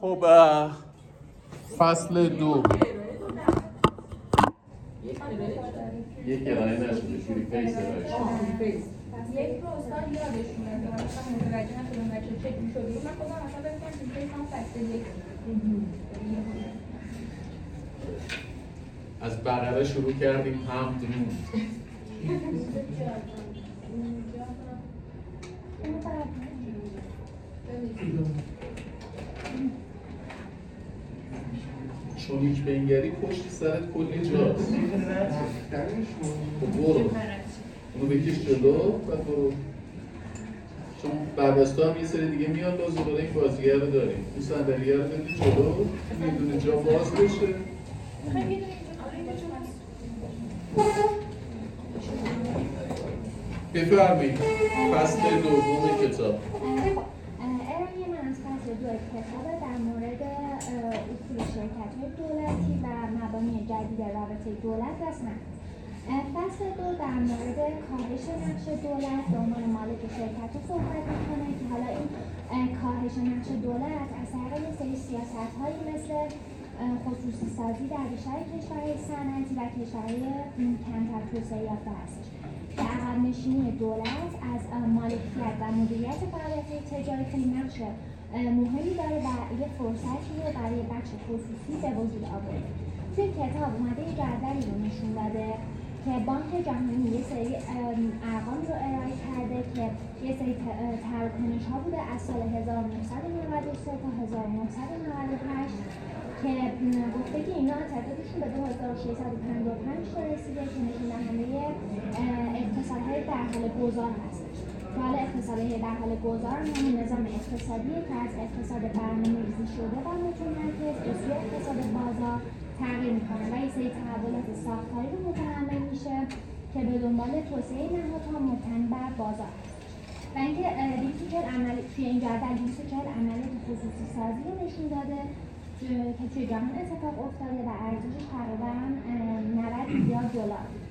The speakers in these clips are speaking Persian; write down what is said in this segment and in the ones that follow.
خب فصل 2 یک ارائه نشده شوری پیس ارائه شده یک رو استاد یادشونه که من مثلا متوجه نشدم بچه چک می‌شد من خودم مثلا بگم که پیس هم فصل 1 از بقره شروع کردیم حمد نون چونیک بنگری پشت سرت کلی جاست خب برو اونو بکش جلو و برو چون بعد از تو هم یه سری دیگه میاد باز دوباره این بازیگر رو داریم این صندلیه رو بدی جلو یه دونه جا باز بشه بفرمایید فصل دوم کتاب ارائه من از فصل 2 کتاب در مورد اصول شرکت‌های دولتی و مبانی جدید رابطه دولت و صنعت. فصل 2 در مورد کاهش نقش دولت به عنوان مالک شرکت صحبت می‌کنه که حالا این کاهش نقش دولت اثر یه سری سیاست‌هایی مثل خصوصی سازی در بیشتر کشورهای صنعتی و کشورهای کمتر توسعه یافته هستش که عقب نشینی دولت از مالکیت و مدیریت فعالیت‌های تجاری خیلی نقش مهمی داره و یه فرصتی رو برای بخش خصوصی به وجود آورده. توی کتاب اومده یه جدولی رو نشون داده که بانک جهانی یه سری ارقام رو ارائه کرده که یه سری تراکنش‌ها بوده از سال 1993 تا 1998 که گفته که اینا تعدادشون به 2655 تا رسیده که نشون دهنده اقتصادهای در حال گذار هستش. که حالا اقتصادهای در حال گذار همون نظام اقتصادیه که از اقتصاد برنامه‌ریزی شده و متمرکز به سوی اقتصاد بازار تغییر میکنه و یه سری تحولات ساختاری رو متحمل میشه که به دنبال توسعه نهادها مبتنی بر بازار هست و اینکه 240 عملیات توی این جدول 240 عملیات خصوصی سازی رو نشون داده که توی جهان اتفاق افتاده و ارزشش تقریبا 90 میلیارد دلار بود.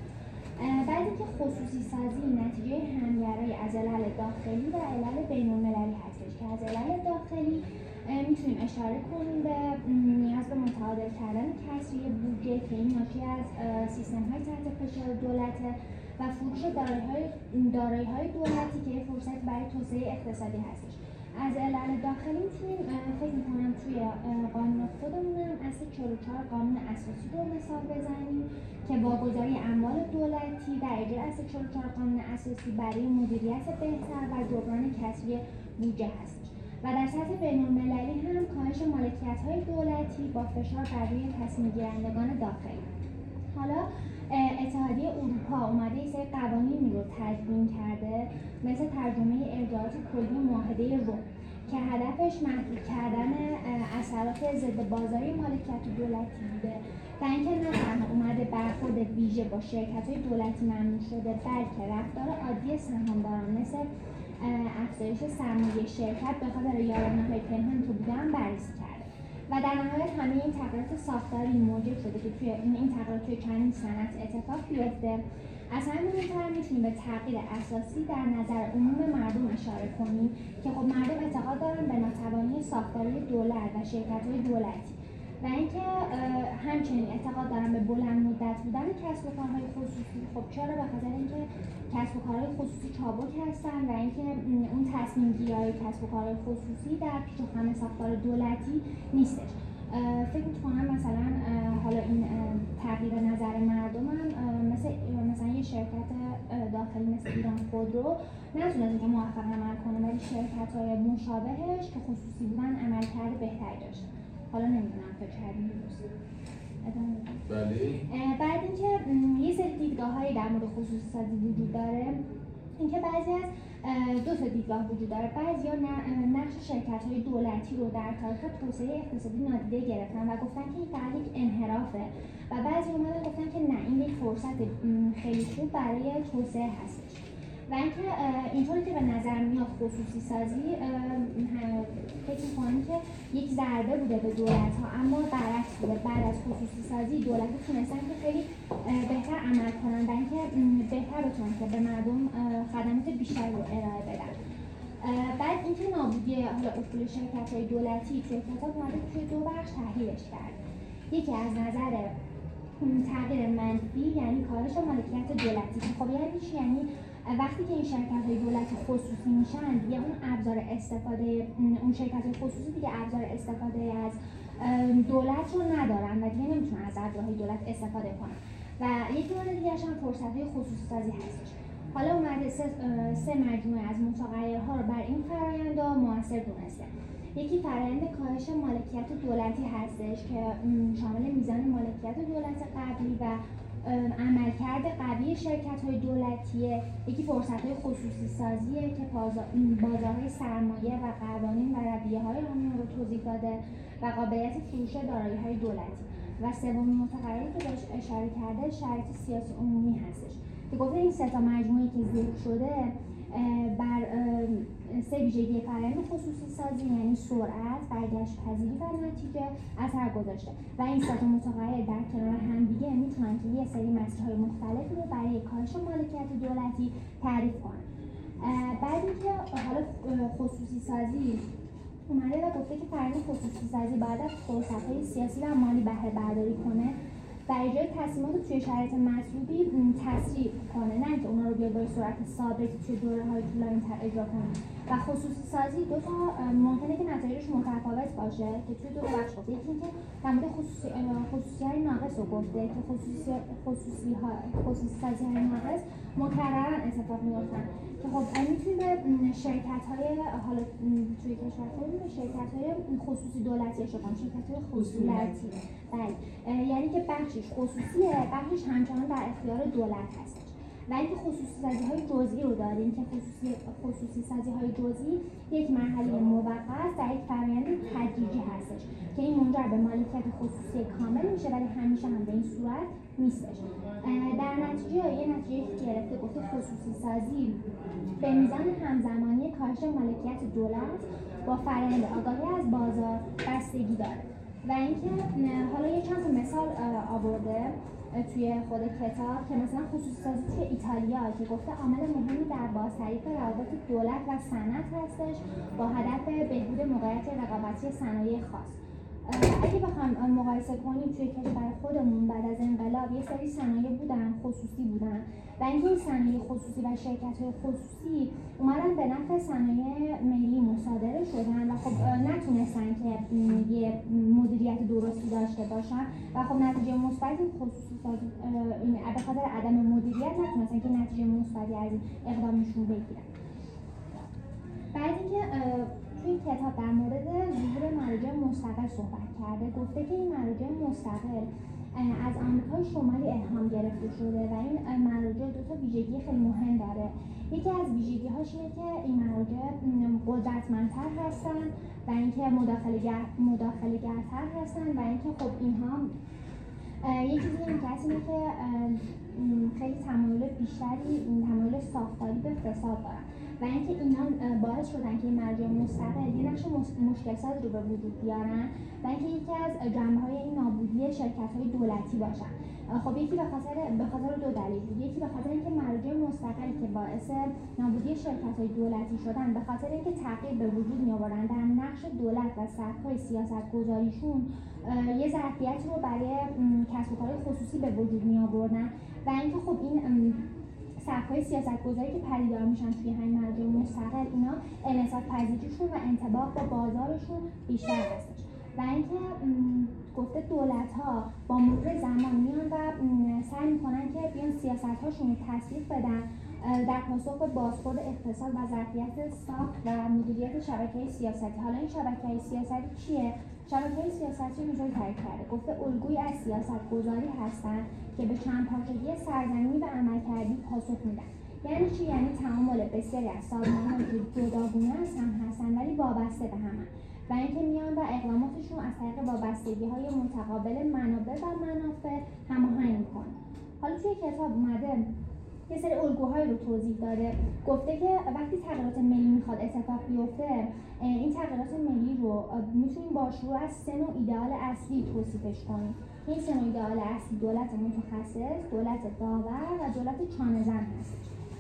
بعد اینکه خصوصی سازی نتیجه همگرایی از علل داخلی و علل بین‌المللی هستش که از علل داخلی میتونیم اشاره کنیم به نیاز به متعادل کردن کسری بودجه که این ناشی از سیستم‌های تحت فشار دولته و فروش دارایی‌های دولتی که یه فرصت برای توسعه اقتصادی هستش. از علل داخلی میتونیم فکر میکنم توی قانون خودمونم اصل 44 قانون اساسی رو مثال بزنیم که واگذاری اموال دولتی در اجرای اصل 44 قانون اساسی برای مدیریت بهتر و جبران کسری بودجه هستش و در سطح بین‌المللی هم کاهش مالکیت‌های دولتی با فشار بر روی تصمیم گیرندگان داخلی. حالا اتحادیه اروپا اومده یه سری قوانینی رو تدوین کرده مثل ترجمه ارجاعات کلی معاهده روم که هدفش محدود کردن اثرات ضد بازاری مالکیت دولتی بوده و اینکه نه تنها اومده برخورد ویژه با شرکت‌های دولتی ممنوع شده بلکه رفتار عادی سهامداران مثل افزایش سرمایه شرکت به خاطر یارانه‌های پنهان که بودن بررسی کرده و در نهایت همه این تغییرات ساختاری موجب شده که توی این تغییرات توی چندین صنعت اتفاق بیفته. از همین منظر میتونیم به تغییر اساسی در نظر عموم مردم اشاره کنیم که خب مردم اعتقاد دارن به ناتوانی ساختاری دولت و شرکت‌های دولتی و اینکه همچنین اعتقاد دارن به بلند مدت بودن کسب و کارهای خصوصی. خب چرا؟ به خاطر اینکه کسب و کارهای خصوصی چابک هستن و اینکه اون تصمیم گیری‌های کسب و کارهای خصوصی در پیچ و خم ساختار دولتی نیستش. فکر می‌کنم مثلا حالا این تغییر نظر مردم هم مثلا یه شرکت داخلی مثل ایران خودرو نتونه که موفق عمل کنه ولی شرکت‌های مشابهش که خصوصی بودن عملکرد بهتری داشتن. حالا نمیدونم تا چه حدی درست. بله. بعد اینکه یه سری دیدگاه‌هایی در مورد خصوصی سازی وجود داره اینکه بعضی از دو تا دیدگاه وجود داره. بعضیا نقش شرکت‌های دولتی رو در تاریخ توسعه اقتصادی نادیده گرفتن و گفتن که این فقط یک انحرافه و بعضی اومدن گفتن که نه این یک فرصت خیلی خوب برای توسعه هستش و اینکه اینطوری که به نظر میاد خصوصی سازی فکر می‌کنم که یک ضربه بوده به دولت‌ها اما برعکس بوده. بعد از خصوصی سازی دولت‌ها تونستن که خیلی بهتر عمل کنن و اینکه بهتر بتونن که به مردم خدمات بیشتری رو ارائه بدن. بعد اینکه نابودی حالا اصول شرکت‌های دولتی توی کتاب اومده توی دو بخش تحلیلش کرد. یکی از نظر تغییر منفی، یعنی کاهش مالکیت دولتی. خب یعنی چی؟ یعنی وقتی که این شرکت‌های دولتی خصوصی میشن دیگه اون ابزار استفاده، اون شرکت‌های خصوصی دیگه ابزار استفاده از دولت رو ندارن و دیگه نمیتونن از ابزارهای دولت استفاده کنن. و یکی مورد دیگه هم فرصت‌های خصوصی سازی هستش. حالا اومده سه مجموعه از متغیرها رو بر این فرآیند مؤثر دونسته. یکی فرآیند کاهش مالکیت دولتی هستش که شامل میزان مالکیت دولت قبلی و عملکرد قوی شرکت‌های دولتیه. یکی فرصت‌های خصوصی سازیه که بازارهای سرمایه و قوانین و رویه‌های عمومی رو توضیح داده و قابلیت فروش دارایی‌های دولتی. و سومین متغیری که بهش اشاره کرده شرایط سیاسی عمومی هستش که گفته این سه تا مجموعه‌ای که ذکر شده بر سه ویژگی فرآیند خصوصی سازی یعنی سرعت، برگشت پذیری و نتیجه اثر گذاشته و این سه تا متغیر در کنار هم دیگه میتونن که یه سری مسیرهای مختلفی رو برای کاهش مالکیت دولتی تعریف کنن. بعد اینکه حالا خصوصی سازی اومده و گفته که فرآیند خصوصی سازی باید از فرصت‌های سیاسی و مالی بهره برداری کنه و اجرای تصمیمات رو توی شرایط مطلوبی تسریع کنه، نه اینکه اونا رو بیاد با صورت ثابت توی دوره‌های طولانی‌تر اجرا کنه. و خصوصی سازی دو تا ممکنه که نتایجش متفاوت باشه که توی دو بخش گفته. یکی اینکه در مورد خصوصی‌های ناقص رو گفته که خصوصی سازی‌های ناقص مکرراً اتفاق می‌افتن که خب میتونیم به شرکت‌های حالا توی کشورهای به شرکت‌های خصوصی دولتی اشاره کنیم، شرکت‌های خصوصی. بله، یعنی که بخشش خصوصیه، بخشش همچنان در اختیار دولت هستش. و اینکه خصوصی سازی‌های جزئی رو داریم که خصوصی سازی‌های جزئی یک مرحله موقت در یک فرآیند تدریجی هستش که این منجر به مالکیت خصوصی کامل میشه ولی همیشه هم به این صورت نیستش. در نتیجه یه نتیجه که گرفته گفته خصوصی سازی به میزان همزمانی کاهش مالکیت دولت با فرآیند آگاهی از بازار بستگی داره. و اینکه حالا یه چند تا مثال آورده توی خود کتاب که مثلا خصوصی سازی توی ایتالیا که گفته عامل مهمی در بازتعریف روابط دولت و صنعت هستش با هدف بهبود موقعیت رقابتی صنایع خاص. اگه بخوام مقایسه کنیم توی کشور خودمون بعد از انقلاب یه سری صنایع بودن خصوصی بودن و اینکه این صنایع خصوصی و شرکت‌های خصوصی اومدن به نفع صنایع ملی مصادره شدن و خب نتونستن که یه مدیریت درستی داشته باشن و خب نتیجه مثبت این خصوصی به خاطر عدم مدیریت نتونستن که نتیجه مثبتی از این اقدامشون بگیرن. بعد اینکه توی کتاب در مورد ظهور مراجع مستقل صحبت کرده گفته که این مراجع مستقل از آمریکای شمالی الهام گرفته شده و این مراجع دو تا ویژگی خیلی مهم داره. یکی از ویژگی‌هاش اینه که این مراجع قدرتمندتر هستن و اینکه مداخله‌گرتر هستن و اینکه خب اینها یه چیزی هم که هست اینه که خیلی تمایل بیشتری تمایل ساختاری به فساد دارن و اینکه اینا باعث شدن که این مراجع مستقل یه نقش مشکل‌ساز رو به وجود بیارن و اینکه یکی از جنبه‌های این نابودی شرکت‌های دولتی باشن. خب یکی به خاطر دو دلیل بود. یکی به خاطر اینکه مراجع مستقل که باعث نابودی شرکت‌های دولتی شدن به خاطر اینکه تغییر به وجود می‌آوردن در نقش دولت و سبک‌های سیاست‌گذاریشون یه ظرفیتی رو برای کسب و کارهای خصوصی به وجود می‌آوردن و اینکه خب این سبک‌های سیاست‌گذاری که پدیدار میشن توی همین مراجع مستقل اینا انعطاف پذیریشون و انطباق با بازارشون بیشتر هستش و اینکه گفته دولت‌ها با مرور زمان میان و سعی میکنن که بیان سیاست‌هاشون رو تطبیق بدن در پاسخ به بازخورد اقتصاد و ظرفیت ساخت و مدیریت شبکه‌های سیاستی. حالا این شبکه‌های سیاستی چیه؟ شبکه‌های سیاستی اینجوری تعریف کرده گفته الگویی از سیاست‌گذاری هستند که به چند پارچگی سرزمینی و عملکردی پاسخ میدن. یعنی چی؟ یعنی تعامل بسیاری از سازمان‌های که جداگونه هستن ولی وابسته به هم و اینکه میان و اقداماتشون از طریق وابستگی‌های متقابل منابع و منافع هماهنگ می‌کنن. حالا توی کتاب اومده یه سری الگوهای رو توضیح داده. گفته که وقتی تغییرات ملی میخواد اتفاق بیفته این تغییرات ملی رو میتونیم با شروع از سه نوع ایدئال اصلی توصیفش کنیم. این سه نوع ایدئال اصلی دولت متخصص، دولت داور و دولت چانه‌زن هست.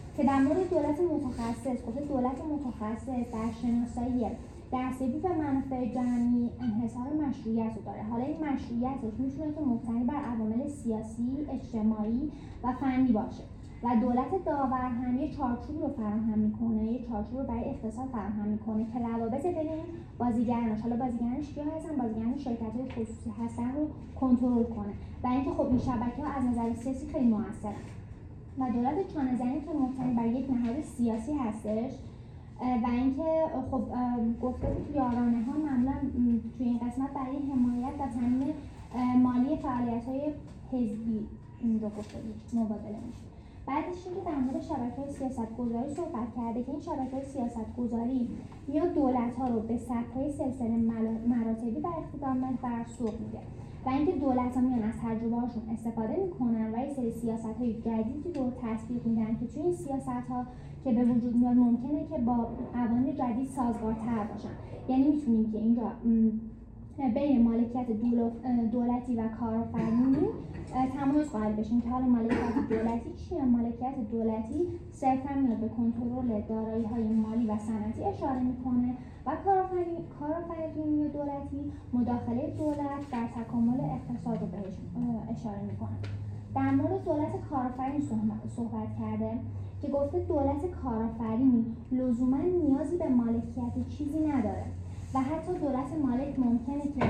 که در مورد دولت متخصص گفته دولت متخصص در شناسایی دستیابی به منافع جمعی انحصار مشروعیت رو داره. حالا این مشروعیتش میتونه که مبتنی بر عوامل سیاسی، اجتماعی و فنی باشه و دولت داور هم یه چارچوب رو فراهم میکنه، یه چارچوب رو برای اقتصاد فراهم میکنه که روابط بین این بازیگرانش، حالا بازیگرانش کیا هستن؟ بازیگران شرکت‌های خصوصی هستن رو کنترل کنه و اینکه خب این شبکه‌ها از نظر سیاسی خیلی موثرن و دولت چانه‌زنی که مبتنی بر یک نهاد سیاسی هستش و اینکه خب گفته بود یارانه ها معمولا توی این قسمت برای حمایت و تامین مالی فعالیت‌های حزبی این رو گفته بود مبادله میشه. بعدش اینکه در مورد شبکه‌های سیاست‌گذاری صحبت کرده که این شبکه‌های سیاست‌گذاری میاد دولت‌ها رو به سطح‌های سلسله مراتبی بر اقتدار محور سوق میده و اینکه دولت‌ها میان از تجربه‌هاشون استفاده میکنن و یه سری سیاست‌های جدیدی رو تطبیق میدن که توی این سیاست‌ها که به وجود میاد ممکنه که با قوانین جدید سازگارتر باشن. یعنی میتونیم که اینجا بین مالکیت دولتی و کارآفرینی تمایز قائل بشیم که حالا مالکیت دولتی چیه؟ مالکیت دولتی صرفا میاد به کنترل دارایی‌های مالی و صنعتی اشاره میکنه و کارآفرینی دولتی مداخله دولت در تکامل اقتصاد رو بهش اشاره میکنه. در مورد دولت کارآفرین صحبت کرده که گفته دولت کارآفرین لزوما نیازی به مالکیت چیزی نداره و حتی دولت مالک ممکنه که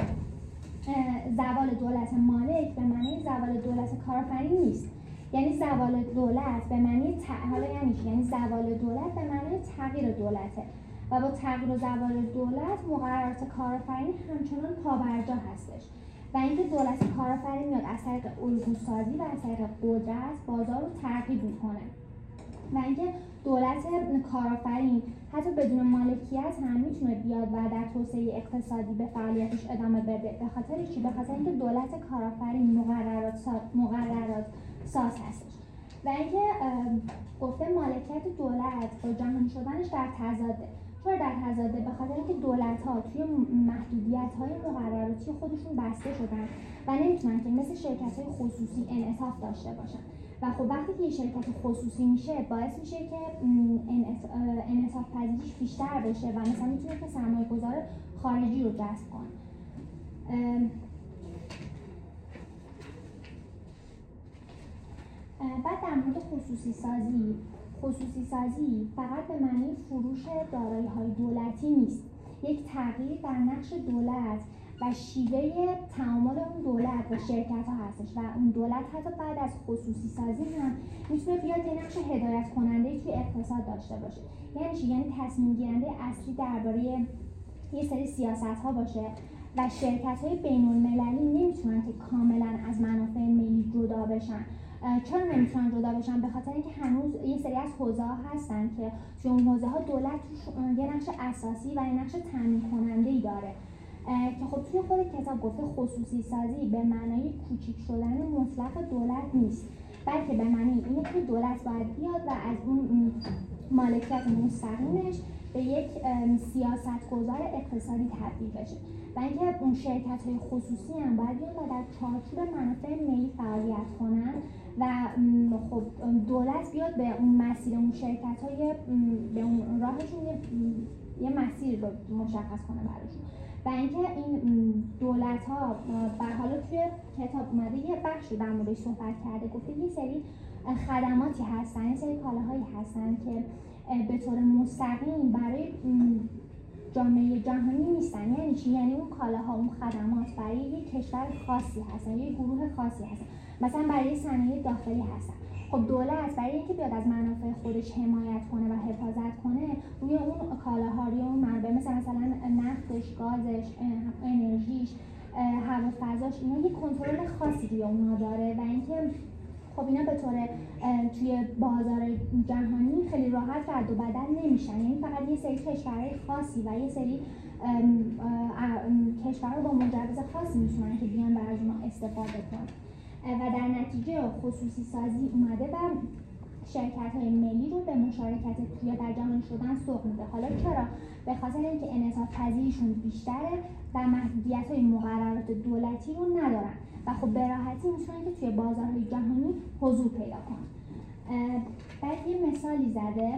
زوال دولت مالک به معنی زوال دولت کارآفرین نیست. یعنی زوال دولت به معنی حالا یعنی زوال دولت به معنی تغییر دولته و با تغییر و زوال دولت مقررات کارآفرین همچنان پابرجا هستش و اینکه دولت کارآفرین میاد از طریق الگوسازی و از طریق قدرت بازار رو ترغیب میکنه و اینکه دولت کارآفرین حتی بدون مالکیت هم میتونه بیاد و در توسعه اقتصادی به فعالیتش ادامه بده. به خاطر چی؟ به خاطر اینکه دولت کارآفرین مقررات ساز هستش و اینکه گفته مالکیت دولت با جهانی شدنش در تضاده. چرا در تضاده؟ به خاطر اینکه دولت‌ها توی محدودیت‌های مقرراتی خودشون بسته شدن و نمیتونن که مثل شرکت‌های خصوصی انعطاف داشته باشن و خب وقتی که یه شرکت خصوصی میشه باعث میشه که انعطاف پذیریش بیشتر بشه و مثلا میتونه که سرمایه‌گذار خارجی رو جذب کنه. بعد در مورد خصوصی سازی فقط به معنی فروش دارایی‌های دولتی نیست. یک تغییر در نقش دولت و شیوه تعامل اون دولت با شرکت‌ها هستش و اون دولت حتی بعد از خصوصی سازی هم میتونه بیاد یه نقش هدایت کننده توی اقتصاد داشته باشه. یعنی چی؟ یعنی تصمیم گیرنده اصلی درباره یه سری سیاست‌ها باشه و شرکت‌های بین‌المللی نمیتونن که کاملاً از منافع ملی جدا بشن. چرا نمیتونن جدا بشن؟ به خاطر اینکه هنوز یه سری از حوزه‌ها هستن که توی اون حوزه‌ها دولت یه نقش اساسی و یه نقش تامین کننده‌ای داره که خب توی خود کتاب گفته خصوصی سازی به معنای کوچیک شدن مطلق دولت نیست، بلکه به معنی اینه که دولت باید بیاد و از اون مالکیت مستقیمش به یک سیاستگزار اقتصادی تبدیل بشه و اینکه اون شرکت‌های خصوصی هم باید بیان و در چارچوب منافع ملی فعالیت کنن و خب دولت بیاد به اون مسیر اون شرکت‌های به اون راهشون یه مسیر رو مشخص کنه براشون و اینکه این دولت‌ها به حالا توی کتاب اومده یه بخش رو در موردش صحبت کرده، گفته یه سری خدماتی هستن، یه سری کالاهایی هستن که به طور مستقیم برای جامعه جهانی نیستن. یعنی چی؟ یعنی اون کالاها، اون خدمات برای یک کشور خاصی هستن، یک گروه خاصی هستن، مثلا برای صنایع داخلی هستن. خب دولت برای اینکه بیاد از منافع خودش حمایت کنه و حفاظت کنه روی اون کالاها، روی اون منابع مثلا نفتش، گازش، انرژیش، هوا و فضاش، اینا یک کنترل خاصی روی اونها داره و اینکه خب اینا به طور توی بازار جهانی خیلی راحت رد و بدل نمیشن. یعنی فقط یه سری کشورهای خاصی و یه سری کشورها با مجوز خاصی میتونن که بیان و از اونها استفاده کنن و در نتیجه خصوصی سازی اومده و شرکت‌های ملی رو به مشارکت توی در جهانی شدن سوق میده. حالا چرا؟ به خاطر اینکه انعطاف پذیریشون بیشتره و محدودیت‌های مقررات دولتی رو ندارن و خب به راحتی میتونن که توی بازارهای جهانی حضور پیدا کنن. بعد یه مثالی زده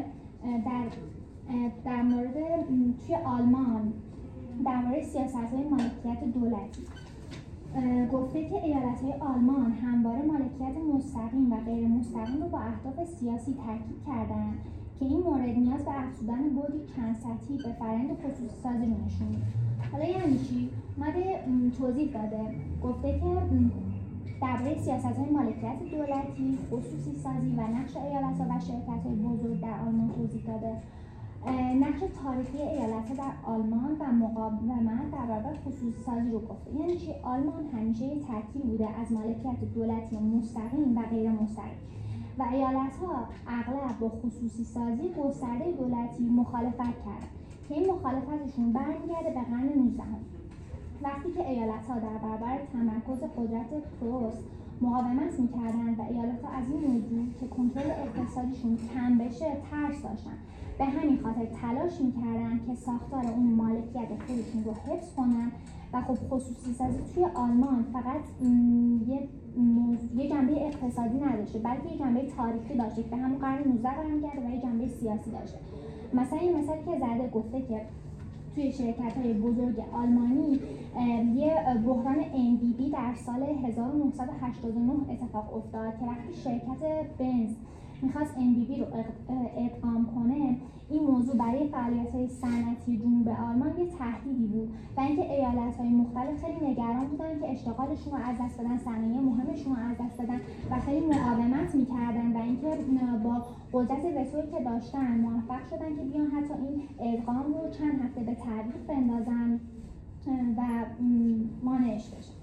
در مورد توی آلمان در مورد سیاست‌های مالکیت دولتی گفته که ایالت‌های آلمان همواره مالکیت مستقیم و غیر مستقیم رو با اهداف سیاسی ترکیب کردن که این مورد نیاز به افزودن بعدی چند سطحی به فرآیند خصوصی‌سازی رو نشون میده. حالا یعنی چی؟ اومده توضیح داده، گفته که درباره سیاست‌های مالکیت دولتی، خصوصی‌سازی و نقش ایالت‌ها و شرکت‌های بزرگ در آلمان توضیح داده. نقش تاریخی ایالت‌ها در آلمان و مقاومت در برابر خصوصی‌سازی رو گفته. یعنی چی؟ آلمان همیشه یک ترکیب بوده از مالکیت دولتی مستقیم و غیر مستقیم و ایالت‌ها اغلب با خصوصی‌سازی گسترده دولتی مخالفت کردن که این مخالفتشون برمیگرده به قرن 19. وقتی که ایالت‌ها در برابر تمرکز قدرت پروست مقاومت می‌کردند و ایالت‌ها از این موضوع که کنترل اقتصادیشون کم بشه ترس داشتن، به همین خاطر تلاش می‌کردن که ساختار اون مالکیت خودشون رو حفظ کنن و خب خصوصی‌سازی توی آلمان فقط یه جنبه اقتصادی نداشته، بلکه یه جنبه تاریخی داشته که به همون قرن 19 برمیگرده و یه جنبه سیاسی داشته. مثلا این مثالی که زده گفته که توی شرکت‌های بزرگ آلمانی یه بحران NBB در سال 1989 اتفاق افتاد که وقتی شرکت بنز میخواست NBB رو ادغام کنه، این موضوع برای فعالیت‌های صنعتی جنوب آلمان یه تهدیدی بود و اینکه ایالت‌های مختلف خیلی نگران بودن که اشتغالشون رو از دست بدن، صنایع مهمشون رو از دست بدن و خیلی مقاومت می‌کردن و اینکه با قدرت وتویی که داشتن موفق شدن که بیان حتی این ادغام رو چند هفته به تعویق بندازن و مانعش بشه.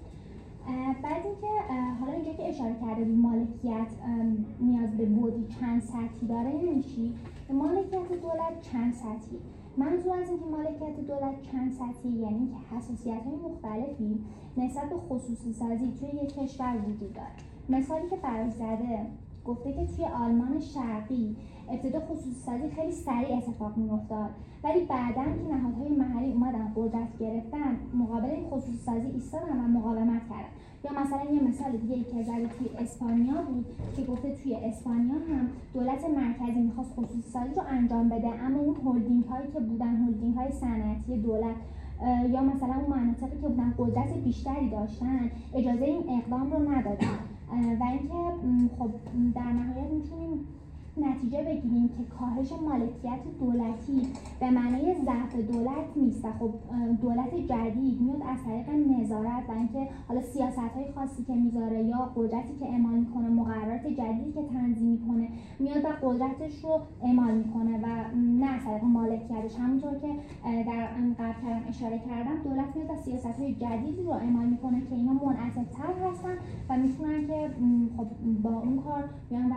بعد اینکه حالا اینجا که اشاره کرده به مالکیت نیاز به بعدی چند سطحی داره، یعنی چی؟ مالکیت دولت چند سطحی. منظور از اینکه مالکیت دولت چند سطحی یعنی که حساسیت‌های مختلفی نسبت به خصوصی سازی توی یک کشور وجود داره. مثالی که براش زده گفته که توی آلمان شرقی ابتدا خصوصی سازی خیلی سریع اتفاق می‌افتاد، ولی بعداً که نهادهای محلی اومدن قدرت گرفتن مقابل این خصوصی سازی ایستادن و مقاومت کردن. یا مثلا یه مثال دیگه که زده توی اسپانیا بود که گفته توی اسپانیا هم دولت مرکزی می‌خواست خصوصی سازی رو انجام بده، اما اون هلدینگ هایی که بودن، هلدینگ های صنعتی دولت یا مثلا اون مناطقی که بودن قدرت بیشتری داشتن اجازه این اقدام رو ندادن و اینکه خب در نهایت میتونیم نتیجه بگیریم که کاهش مالکیت دولتی به معنای ضعف دولت نیست و خب دولت جدید میاد از طریق نظارت و اینکه حالا سیاست‌های خاصی که میذاره یا قدرتی که اعمال میکنه، مقررات جدیدی که تنظیم میکنه، میاد و قدرتش رو اعمال میکنه و نه از طریق مالکیتش. همونطور که در قبل اشاره کردم دولت میاد و سیاست‌های جدیدی رو اعمال میکنه که اینا منعطف‌تر هستن و میتونن که خب با اون کار بیان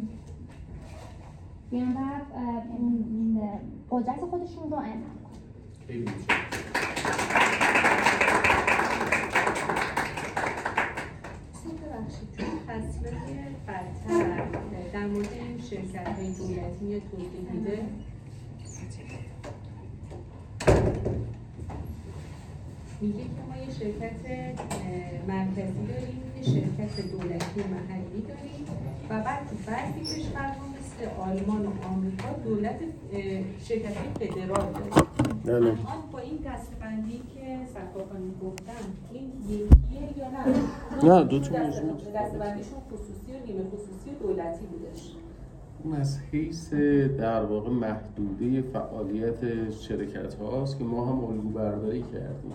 و قدرت خودشون رو اعمال کنن. خیلی ببخشید چون فصلهای برتر در مورد این شرکت‌های دولتی یه توضیح میده. میگه که ما یه شرکت مرکزی داریم، یه شرکت دولتی محلی داریم و بعد تو بعضی کشورها مثل آلمان و آمریکا دولت شرکت‌های فدرال داریم. الان با این دسته‌بندی که سرکارخانه گفتن این یکیه یا نه؟ نه دو تا دسته‌بندیشون خصوصی و نیمه خصوصی و دولتی بودش. اون از حیث در واقع محدوده فعالیت شرکت هاست که ما هم الگو برداری کردیم.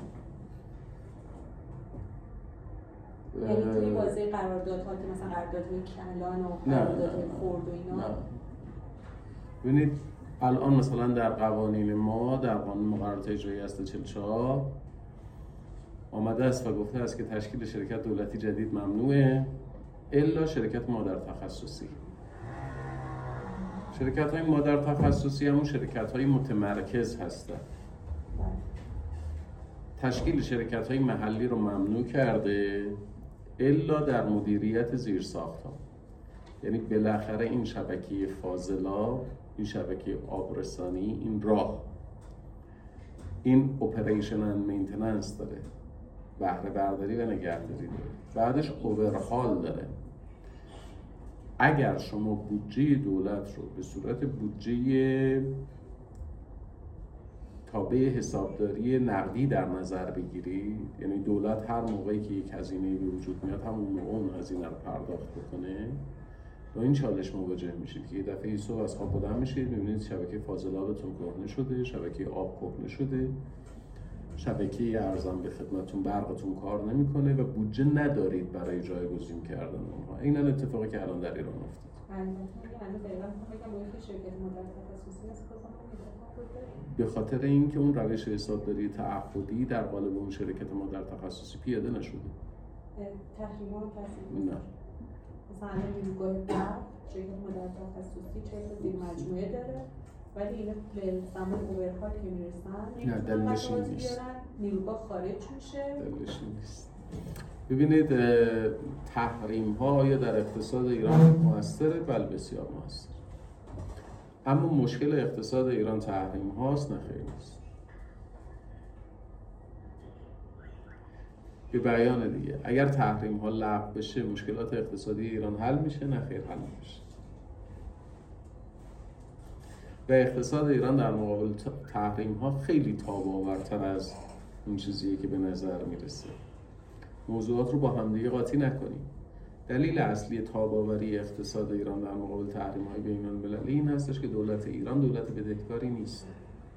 یعنی توی بازه قراردادها که مثلا قراردادهای کلان و قراردادهای خرد و اینا؟ نه. ببینید الان مثلا در قوانین ما در قانون مقررات اجرایی اصل 44 آمده است و گفته است که تشکیل شرکت دولتی جدید ممنوعه الا شرکت مادر تخصصی. شرکت های مادر تخصصی همون شرکت های متمرکز هستن. تشکیل شرکت های محلی رو ممنوع کرده الا در مدیریت زیرساخت‌ها. یعنی بالاخره این شبکه فاضلاب، این شبکه آبرسانی، این راه، این اپریشن اند مینتیننس داره، بهره برداری و نگهداری داره، بعدش اوورهال داره. اگر شما بودجه دولت رو به صورت بودجه تابع حسابداری نقدی در نظر بگیرید، یعنی دولت هر موقعی که یک هزینه‌ای به وجود میاد همون موقع اون هزینه رو پرداخت بکنه، با این چالش مواجه میشید که یه دفعه صبح از خواب بلند میشید میبینید شبکه فاضلابتون کهنه شده، شبکه آب کهنه شده، شبکه ارزان به خدمتتون برقتون کار نمیکنه و بودجه ندارید برای جایگزین کردن اونها. این اتفاقی که الان در ایران افتاد. به خاطر اینکه اون روش حسابداری تعهدی در قالب اون شرکت مادر تخصصی پیاده نشده. تحریم‌ها رو پس نه. مثلا نیروگاه برق شرکت مادر تخصصی 40 تا زیر مجموعه داره، ولی اینا به زمان اوورهال که میرسن نه دلیلش این نیست. نیروگاه خارج میشه. دلیلش این نیست. ببینید تحریم ها آیا در اقتصاد ایران موثره؟ بله بسیار موثر. اما مشکل اقتصاد ایران تحریم هاست؟ نه خیر نیست. به بیان دیگه اگر تحریم ها لغو بشه مشکلات اقتصادی ایران حل میشه؟ نه خیر حل نمیشه. و اقتصاد ایران در مقابل تحریم ها خیلی تاب‌آورتر از اون چیزیه که به نظر میرسه. موضوعات رو با همدیگه قاطی نکنیم. دلیل اصلی تاب‌آوری اقتصاد ایران در مقابل تحریم‌های بین‌المللی این هستش که دولت ایران دولت بدهکاری نیست.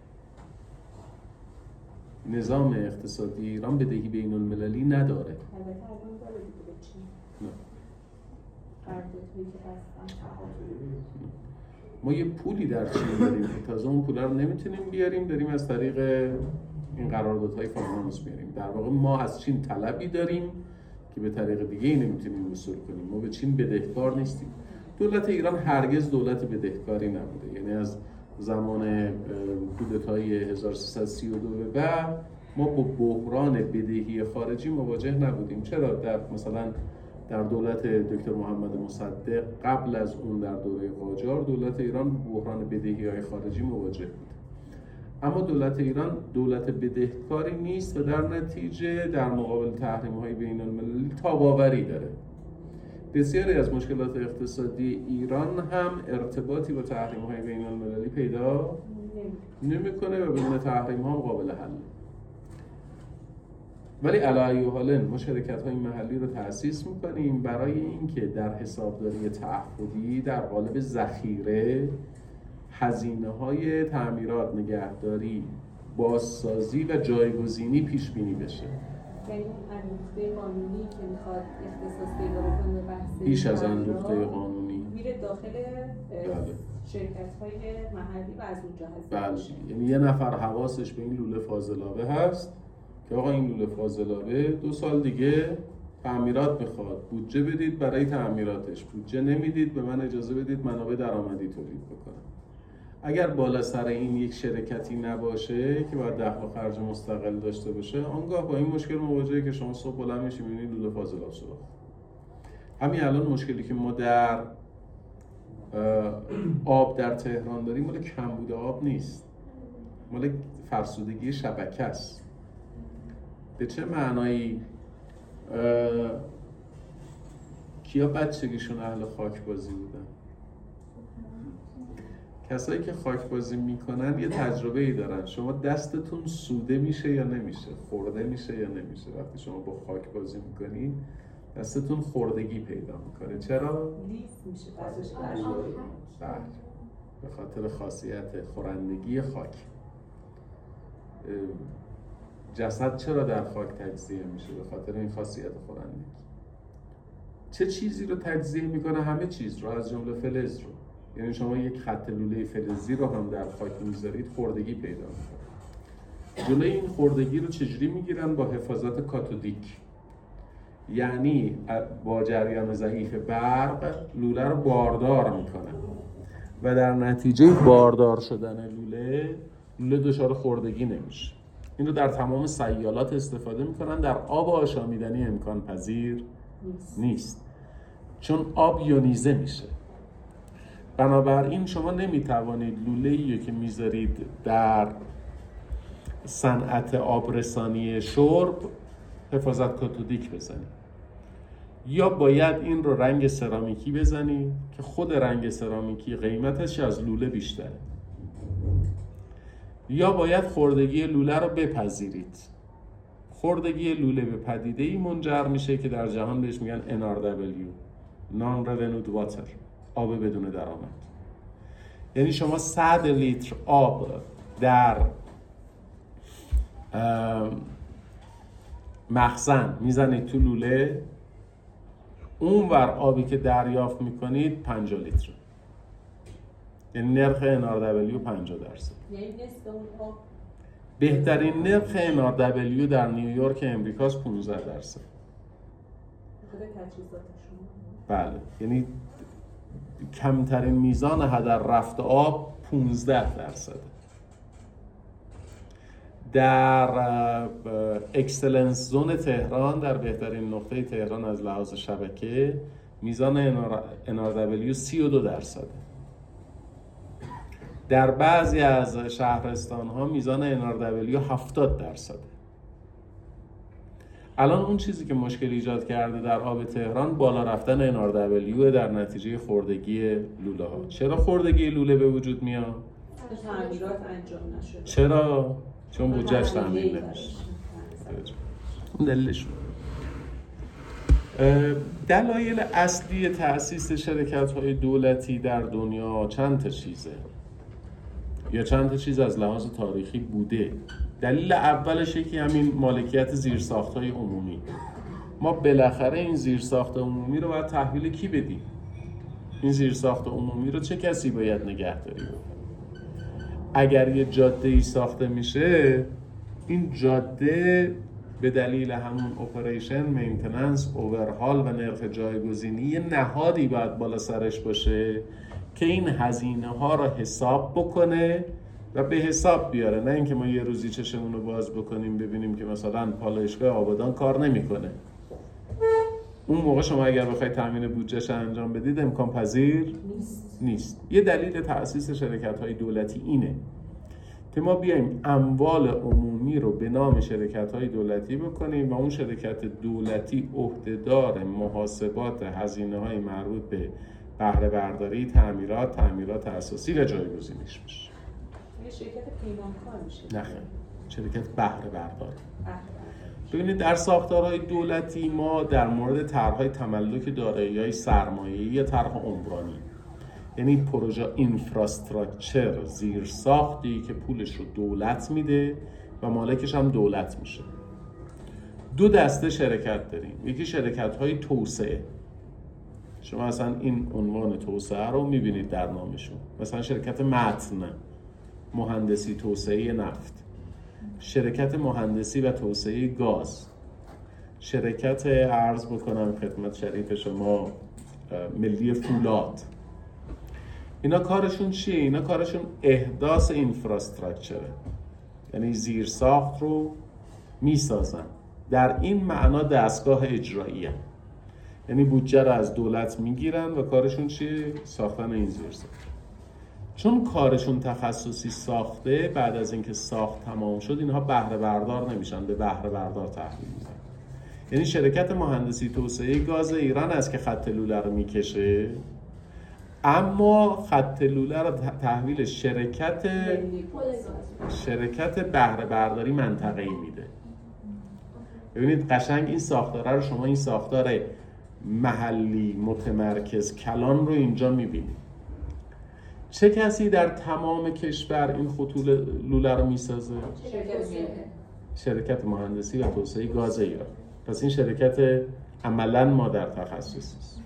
نظام اقتصادی ایران بدهی بین‌المللی نداره. البته الان داره دیگه به چین. نه. قراردادهایی که بستن. ما یه پولی در چین داریم که تازه اون پولا رو نمیتونیم بیاریم، داریم از طریق این قراردادهای فاینانس میاریم. در واقع ما از چین طلبی داریم که به طریق دیگه ای نمیتونیم وصول کنیم. ما به چین بدهکار نیستیم. دولت ایران هرگز دولت بدهکاری نبوده. یعنی از زمان کودتای 1332 به بعد ما با بحران بدهی خارجی مواجه نبودیم. چرا؟ مثلا در دولت دکتر محمد مصدق قبل از اون در دوره قاجار دولت ایران با بحران بدهی‌های خارجی مواجه بود. اما دولت ایران دولت بدهکاری نیست و در نتیجه در مقابل تحریم‌های بین‌المللی تاب‌آوری داره. بسیاری از مشکلات اقتصادی ایران هم ارتباطی با تحریم‌های بین‌المللی پیدا نمی‌کنه و بدون تحریم‌ها قابل حل. ولی علی ای حال ما شرکت‌های محلی رو تأسیس می‌کنیم برای اینکه در حسابداری تعهدی در قالب ذخیره هزینه‌های تعمیرات، نگهداری، بازسازی و جایگزینی پیش بینی بشه. یعنی اندوخته قانونی که میخواد اختصاص پیدا بکنه به بحث بیش از اندوخته قانونی میره داخل شرکت‌های محلی و از اونجا هست. بله، یعنی یه نفر حواسش به این لوله فاضلابه هست که آقا این لوله فاضلابه 2 سال دیگه تعمیرات میخواد، بودجه بدید برای تعمیراتش، بودجه نمیدید به من اجازه بدید منابع درآمدی تولید بکنم. اگر بالا سر این یک شرکتی نباشه که باید دخل و خرج مستقل داشته باشه، آنگاه با این مشکل مواجهه که شما صبح بلند میشی میبینید لوله فاضلاب سوراخ. همین الان مشکلی که ما در آب در تهران داریم مال کمبود آب نیست، مال فرسودگی شبکه است. به چه معنایی؟ کیا بچگیشون اهل خاک بازی بودن؟ کسایی که خاک بازی میکنن یه تجربه ای دارن. شما دستتون سوده میشه یا نمیشه، خورده میشه یا نمیشه. وقتی شما با خاک بازی میکنید دستتون خوردگی پیدا میکنه. چرا؟ لیس میشه بازش. بله، به خاطر خاصیت خورندگی خاک. جسد چرا در خاک تجزیه میشه؟ به خاطر این خاصیت خورندگی. چه چیزی رو تجزیه میکنه؟ همه چیز رو، از جمله فلز رو. یعنی شما یک خط لوله فلزی رو هم در خاک میذارید خوردگی پیدا میکنه. جلوی این خوردگی رو چجوری میگیرن؟ با حفاظت کاتودیک. یعنی با جریان ضعیف برق لوله رو باردار میکنن و در نتیجه باردار شدن لوله دچار خوردگی نمیشه. این رو در تمام سیالات استفاده میکنن. در آب آشامیدنی امکان پذیر نیست چون آب یونیزه میشه. بنابراین شما نمیتوانید لوله‌ای که میذارید در صنعت آبرسانی شرب حفاظت کاتودیک بزنید. یا باید این رو رنگ سرامیکی بزنی که خود رنگ سرامیکی قیمتش از لوله بیشتره، یا باید خوردگی لوله رو بپذیرید. خوردگی لوله به پدیده‌ای منجر میشه که در جهان بهش میگن NRW Non Revenue Water، آب بدون درآمد. یعنی شما 100 لیتر آب در مخزن میزنید تو لوله، اونور آبی که دریافت میکنید 50 لیتر، یعنی نرخ NRW 50%. یعنی نصف اون آب. بهترین نرخ NRW در نیویورک امریکاست 15%. خود تجهیزاتشون. بله، یعنی کمترین میزان هدر رفت آب 15%. در اکسلنس زون تهران، در بهترین نقطه تهران از لحاظ شبکه، میزان NRW 32%. در بعضی از شهرستان‌ها میزان NRW 70%. الان اون چیزی که مشکل ایجاد کرده در آب تهران بالا رفتن NRW در نتیجه خوردگی لوله ها. چرا خوردگی لوله به وجود میاد؟ تعمیرات انجام نشده. چرا؟ چون بودجه‌اش تامین نمیشه. اون دلیلش. دلایل اصلی تأسیس شرکت‌های دولتی در دنیا چند تا چیزه یا چند تا چیز از لحاظ تاریخی بوده. دلیل اولش یکی همین مالکیت زیرساخت‌های عمومی. ما بالاخره این زیرساخت عمومی رو باید تحویل کی بدیم؟ این زیرساخت عمومی رو چه کسی باید نگهداری بکنه؟ اگر یه جاده‌ای ساخته میشه، این جاده به دلیل همون اپریشن، مینتیننس، اوورهال و نرخ جایگزینی یه نهادی باید بالا سرش باشه که این هزینه ها رو حساب بکنه و به حساب بیاره، نه اینکه ما یه روزی چشمون رو باز بکنیم ببینیم که مثلا پالایشگاه آبادان کار نمیکنه. اون موقع شما اگر بخواید تامین بودجهش انجام بدید امکان پذیر نیست. یه دلیل تأسیس شرکت‌های دولتی اینه که ما بیایم اموال عمومی رو به نام شرکت‌های دولتی بکنیم و اون شرکت دولتی عهدهدار محاسبات هزینه‌های مربوط به بهره برداری، تعمیرات اساسی و جایگزینیش میشه. یه شرکت پیمانکار میشه. نه خیر، شرکت بهره بردار. ببینید در ساختارهای دولتی ما در مورد طرح‌های تملک دارایی‌های سرمایه‌ای یا طرح عمرانی، یعنی پروژه اینفراستراکچر، زیر ساختی که پولش رو دولت میده و مالکش هم دولت میشه. دو دسته شرکت داریم. یکی شرکت‌های توسعه. شما اصلا این عنوان توسعه رو میبینید در نامشون. مثلا شرکت متن، مهندسی توسعه نفت، شرکت مهندسی و توسعه گاز، شرکت عرض بکنم خدمت شریف شما ملی فولاد. اینا کارشون چیه؟ اینا کارشون احداث اینفراستراکچره، یعنی زیر ساخت رو میسازن. در این معنا دستگاه اجراییه، یعنی بودجه رو از دولت میگیرن و کارشون چیه؟ ساختن این زیر ساخت. چون کارشون تخصصی ساخته، بعد از اینکه ساخت تمام شد اینها بهره بردار نمیشن، به بهره بردار تحویل میدن. یعنی شرکت مهندسی توسعه گاز ایران است که خط لوله رو میکشه، اما خط لوله رو تحویل شرکت بهره برداری منطقه‌ای میده. ببینید قشنگ این ساختاره رو شما، این ساختار محلی متمرکز کلان رو اینجا میبینید. چه کسی در تمام کشور این خطوط لوله رو میسازه؟ شرکت مهندسی و توسعه گاز ایران. پس این شرکت عملاً مادر تخصصی است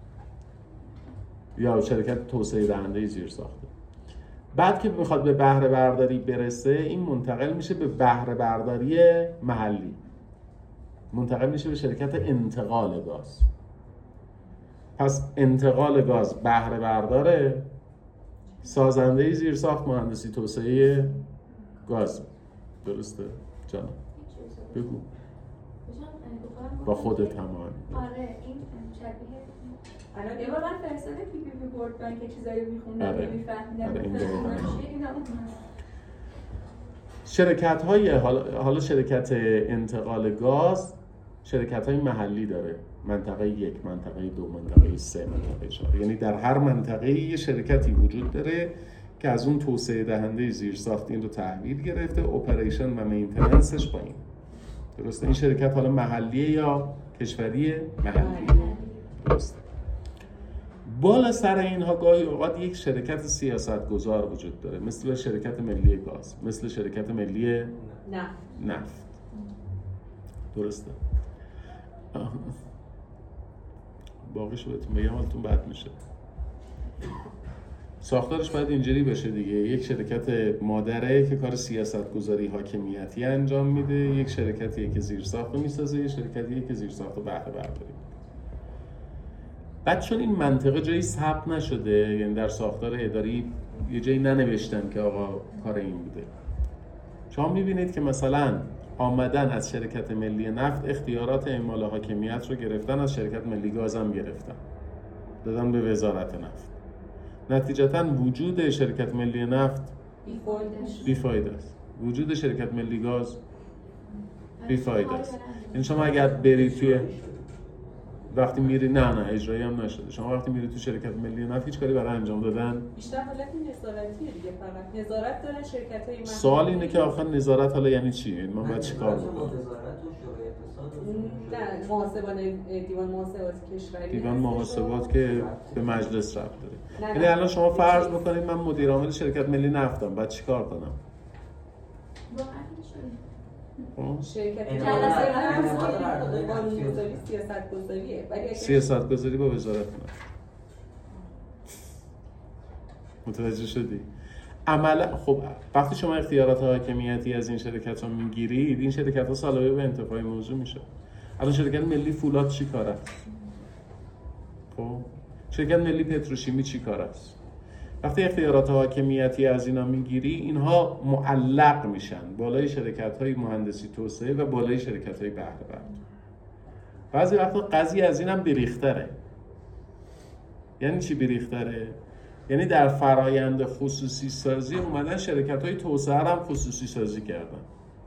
یا شرکت توسعه دهنده زیر ساخته. بعد که میخواد به بهره برداری برسه، این منتقل میشه به بهره برداری محلی، منتقل میشه به شرکت انتقال گاز. پس انتقال گاز بهره برداره، سازنده زیر ساخت مهندسی توسعه گاز. درسته جان؟ بگو با خودت هم. آره این شبیه الان یه بار من فرستاده پی پی پی بورد بانک چیزایی میخوندم آره. میفهمیدم. شرکت های حالا شرکت انتقال گاز شرکت‌های محلی داره، منطقه 1، منطقه 2، منطقه 3، منطقه 4. یعنی در هر منطقه یه شرکتی وجود داره که از اون توسعه دهنده زیرساخت این رو تحویل گرفته، اپریشن و مینتیننسش با این. درسته؟ این شرکت حالا محلیه یا کشوریه؟ محلیه. درسته. بالا سر اینها گاهی اوقات یک شرکت سیاستگزار وجود داره، مثل شرکت ملی گاز، مثل شرکت ملی نفت. درسته. باقیشو بهتون بگم حالتون بد میشه. ساختارش باید اینجوری بشه دیگه، یک شرکت مادره که کار سیاستگذاری حاکمیتی انجام میده، یک شرکتیه که زیرساخت میسازه، یک شرکتیه که زیرساخت بهره برداری. بعد چون این منطقه جایی ثبت نشده، یعنی در ساختار اداری یه جایی ننوشتن که آقا کار این بوده، شما میبینید که مثلا آمدن از شرکت ملی نفت اختیارات اعمال حاکمیت رو گرفتن، از شرکت ملی گاز هم گرفتن، دادن به وزارت نفت. نتیجتاً وجود شرکت ملی نفت بیفایده است، وجود شرکت ملی گاز بیفایده است. یعنی شما اگر برید توی وقتی میری نه اجرایی هم نشده، شما وقتی میری تو شرکت ملی نفت هیچ کاری برای انجام دادن بیشتر حالت نظارتیه دیگه، فقط نظارت دارن شرکت‌های محلی. سوال اینه که آخر نظارت حالا یعنی چی؟ یعنی من باید چیکار بکنم؟ نه، محاسبان دیوان محاسبات کشوری، دیوان محاسبات که به مجلس ربط داره. یعنی الان شما فرض بکنید من مدیر عامل شرکت ملی نفتم، بعد چیکار کنم؟ شرکت سیاست‌گذاریه، ولی سیاست‌گذاری با وزارت نفت. متوجه شدی؟ عملا خب وقتی شما اختیارات حاکمیتی از این شرکت ها میگیرید، این شرکت ها سالانه به انتفاع موضوع میشه. الان شرکت ملی فولاد چی کار است؟ خب شرکت ملی پتروشیمی چی کار است؟ وقتی اختیارات حاکمیتی از اینا میگیری، اینها معلق میشن بالای شرکت های مهندسی توسعه و بالای شرکت های بهره برداری. بعضی وقتا قضیه از اینم بریختره. یعنی چی بریختره؟ یعنی در فرایند خصوصی سازی اومدن شرکت های توسعه هم خصوصی سازی کردن.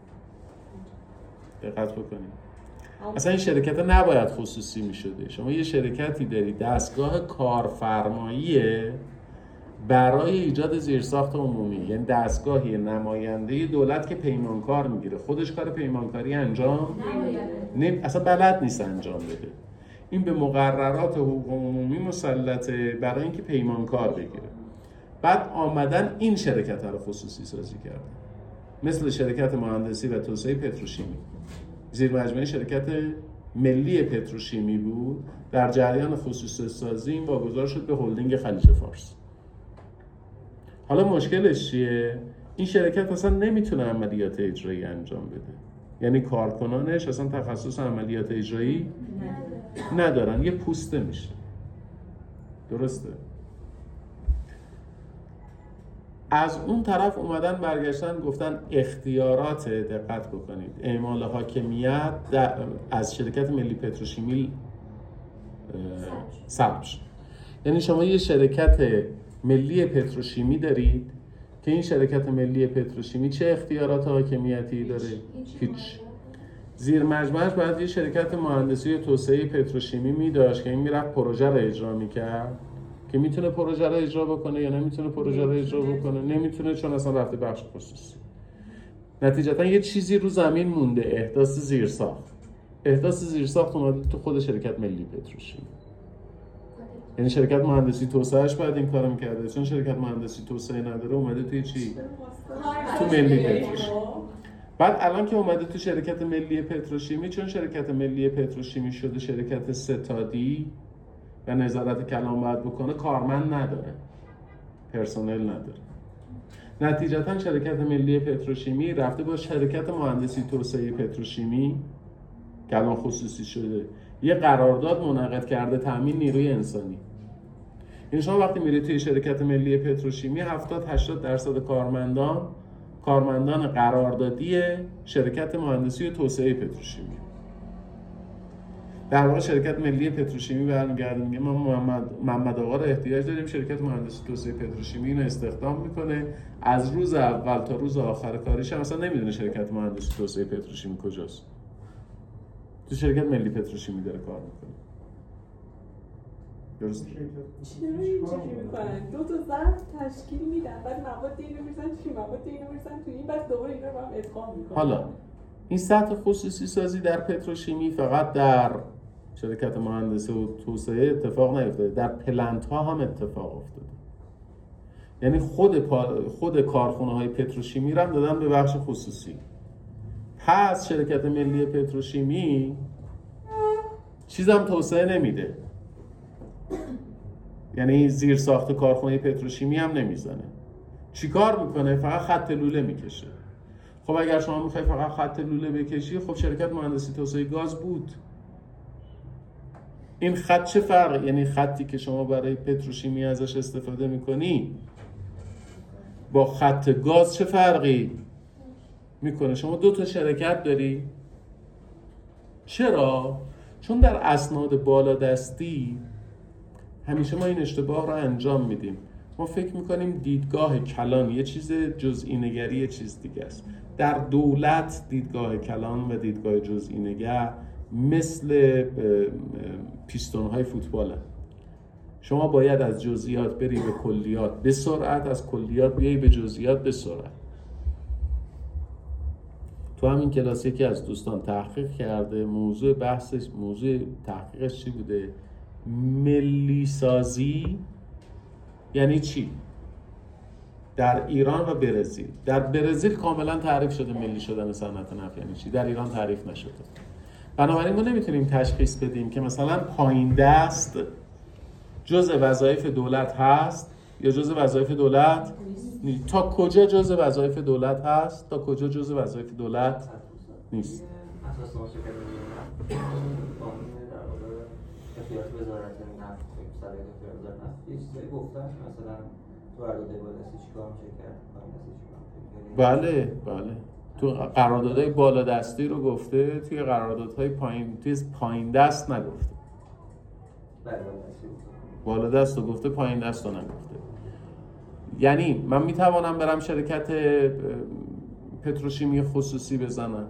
دقت بکنید. اصلا این شرکت نباید خصوصی میشده. شما یه شرکتی داری دستگاه کارفرماییه برای ایجاد زیرساخت عمومی، یعنی دستگاهی نماینده دولت که پیمانکار میگیره، خودش کار پیمانکاری انجام اصلا بلد نیست انجام بده. این به مقررات حقوق عمومی مسلطه برای اینکه پیمانکار بگیره. بعد آمدن این شرکت رو خصوصی سازی کردن، مثل شرکت مهندسی و توسعه پتروشیمی. زیر مجموعه شرکت ملی پتروشیمی بود، در جریان خصوصی سازی این واگذار شد به هلدینگ خلیج فارس. حالا مشکلش چیه؟ این شرکت اصلا نمیتونه عملیات اجرایی انجام بده، یعنی کارکنانش اصلا تخصص عملیات اجرایی ندارن، یه پوسته میشه. درسته؟ از اون طرف اومدن برگشتن گفتن اختیارات، دقت بکنید، اعمال حاکمیت از شرکت ملی پتروشیمی سلب شد. یعنی شما یه شرکت ملی پتروشیمی دارید که این شرکت ملی پتروشیمی چه اختیارات حاکمیتی داره؟ هیچ. زیر مجموعش باید یه شرکت مهندسی و توسعه پتروشیمی می‌داشت که این میرفت پروژه رو اجرا می‌کرد، که میتونه پروژه رو اجرا بکنه یا نمیتونه پروژه رو اجرا بکنه. نمیتونه چون اصلا رفته بخش خصوصی. نتیجتا یه چیزی رو زمین مونده، احداث زیرساخت. احداث زیرساخت اومده تو خود شرکت ملی پتروشیمی. یعنی شرکت مهندسی توسعهش باید این کارو می‌کرده، چون شرکت مهندسی توسعه نداره اومده توی چی؟ تو ملی پتروشیمی. بعد الان که اومده تو شرکت ملی پتروشیمی، چون شرکت ملی پتروشیمی شده شرکت ستادی و نظارت کلان باید بکنه، کارمند نداره، پرسنل نداره. نتیجتا شرکت ملی پتروشیمی رفته با شرکت مهندسی توسعه پتروشیمی که الان خصوصی شده یه قرارداد منعقد کرده تامین نیروی انسانی. یعنی شما وقتی میرید توی شرکت ملی پتروشیمی 70-80% کارمندان قراردادی شرکت مهندسی و توسعه پتروشیمی. در واقع شرکت ملی پتروشیمی برمیگرده میگه ما محمد آقا رو احتیاج داریم، شرکت مهندسی توسعه پتروشیمی اینو استخدام میکنه، از روز اول تا روز آخر کاریش هم اصلا نمیدونه شرکت مهندسی توسعه پتروشیمی کجاست. تو شرکت ملی پتروشیمی داره کار میکنه. درسته؟ چرا اینجوری میکنن؟ 2 تا ظرف تشکیل میدن، بعد مواد اینو میزن توی مواد اینو میزن توی این، بعد دوباره اینا رو هم ادغام میکنن. حالا این سطح خصوصی سازی در پتروشیمی فقط در شرکت مهندسی و توسعه اتفاق نیفتاده، در پلنت ها هم اتفاق افتاده. یعنی خود کارخونه های پتروشیمی رو هم دادن به بخش خصوصی. پس شرکت ملی پتروشیمی چیزم توسعه نمیده، یعنی زیر ساخت کارخونه پتروشیمی هم نمیزنه. چی کار میکنه؟ فقط خط لوله میکشه. خب اگر شما میخوای فقط خط لوله بکشی، خب شرکت مهندسی توسعه گاز بود. این خط چه فرق؟ یعنی خطی که شما برای پتروشیمی ازش استفاده میکنی با خط گاز چه فرقی میکنه؟ شما 2 تا شرکت داری. چرا؟ چون در اسناد بالادستی همیشه ما این اشتباه رو انجام میدیم. ما فکر میکنیم دیدگاه کلان یه چیز، جزئی نگری یه چیز دیگه است. در دولت دیدگاه کلان و دیدگاه جزئی نگر مثل پیستون‌های فوتباله. شما باید از جزئیات بری به کلیات به سرعت، از کلیات بیایی به جزئیات به سرعت. تو همین کلاس یکی از دوستان تحقیق کرده، موضوع تحقیقش چی بوده؟ ملی سازی یعنی چی؟ در ایران و برزیل. در برزیل کاملا تعریف شده ملی شدن صنعت نفت یعنی چی، در ایران تعریف نشده. بنابراین ما نمیتونیم تشخیص بدیم که مثلا پایین دست جزء وظایف دولت هست یا جزء وظایف دولت نیست. تا کجا جزء وظایف دولت هست، تا کجا جزء وظایف دولت نیست. اساس شرکت ملی قانون در واقع اختیارات وزارت نفت، صلاحیت اختیار وزارت نفت، یه چیزایی گفتن مثلا تو قرارداد بالادستی چیکار میشه کرد؟ بله تو قراردادهای بالادستی رو گفته، توی قراردادهای پایین دست نگفته. بالادست رو گفته، پایین دست رو نگفته. یعنی من میتوانم برم شرکت پتروشیمی خصوصی بزنم،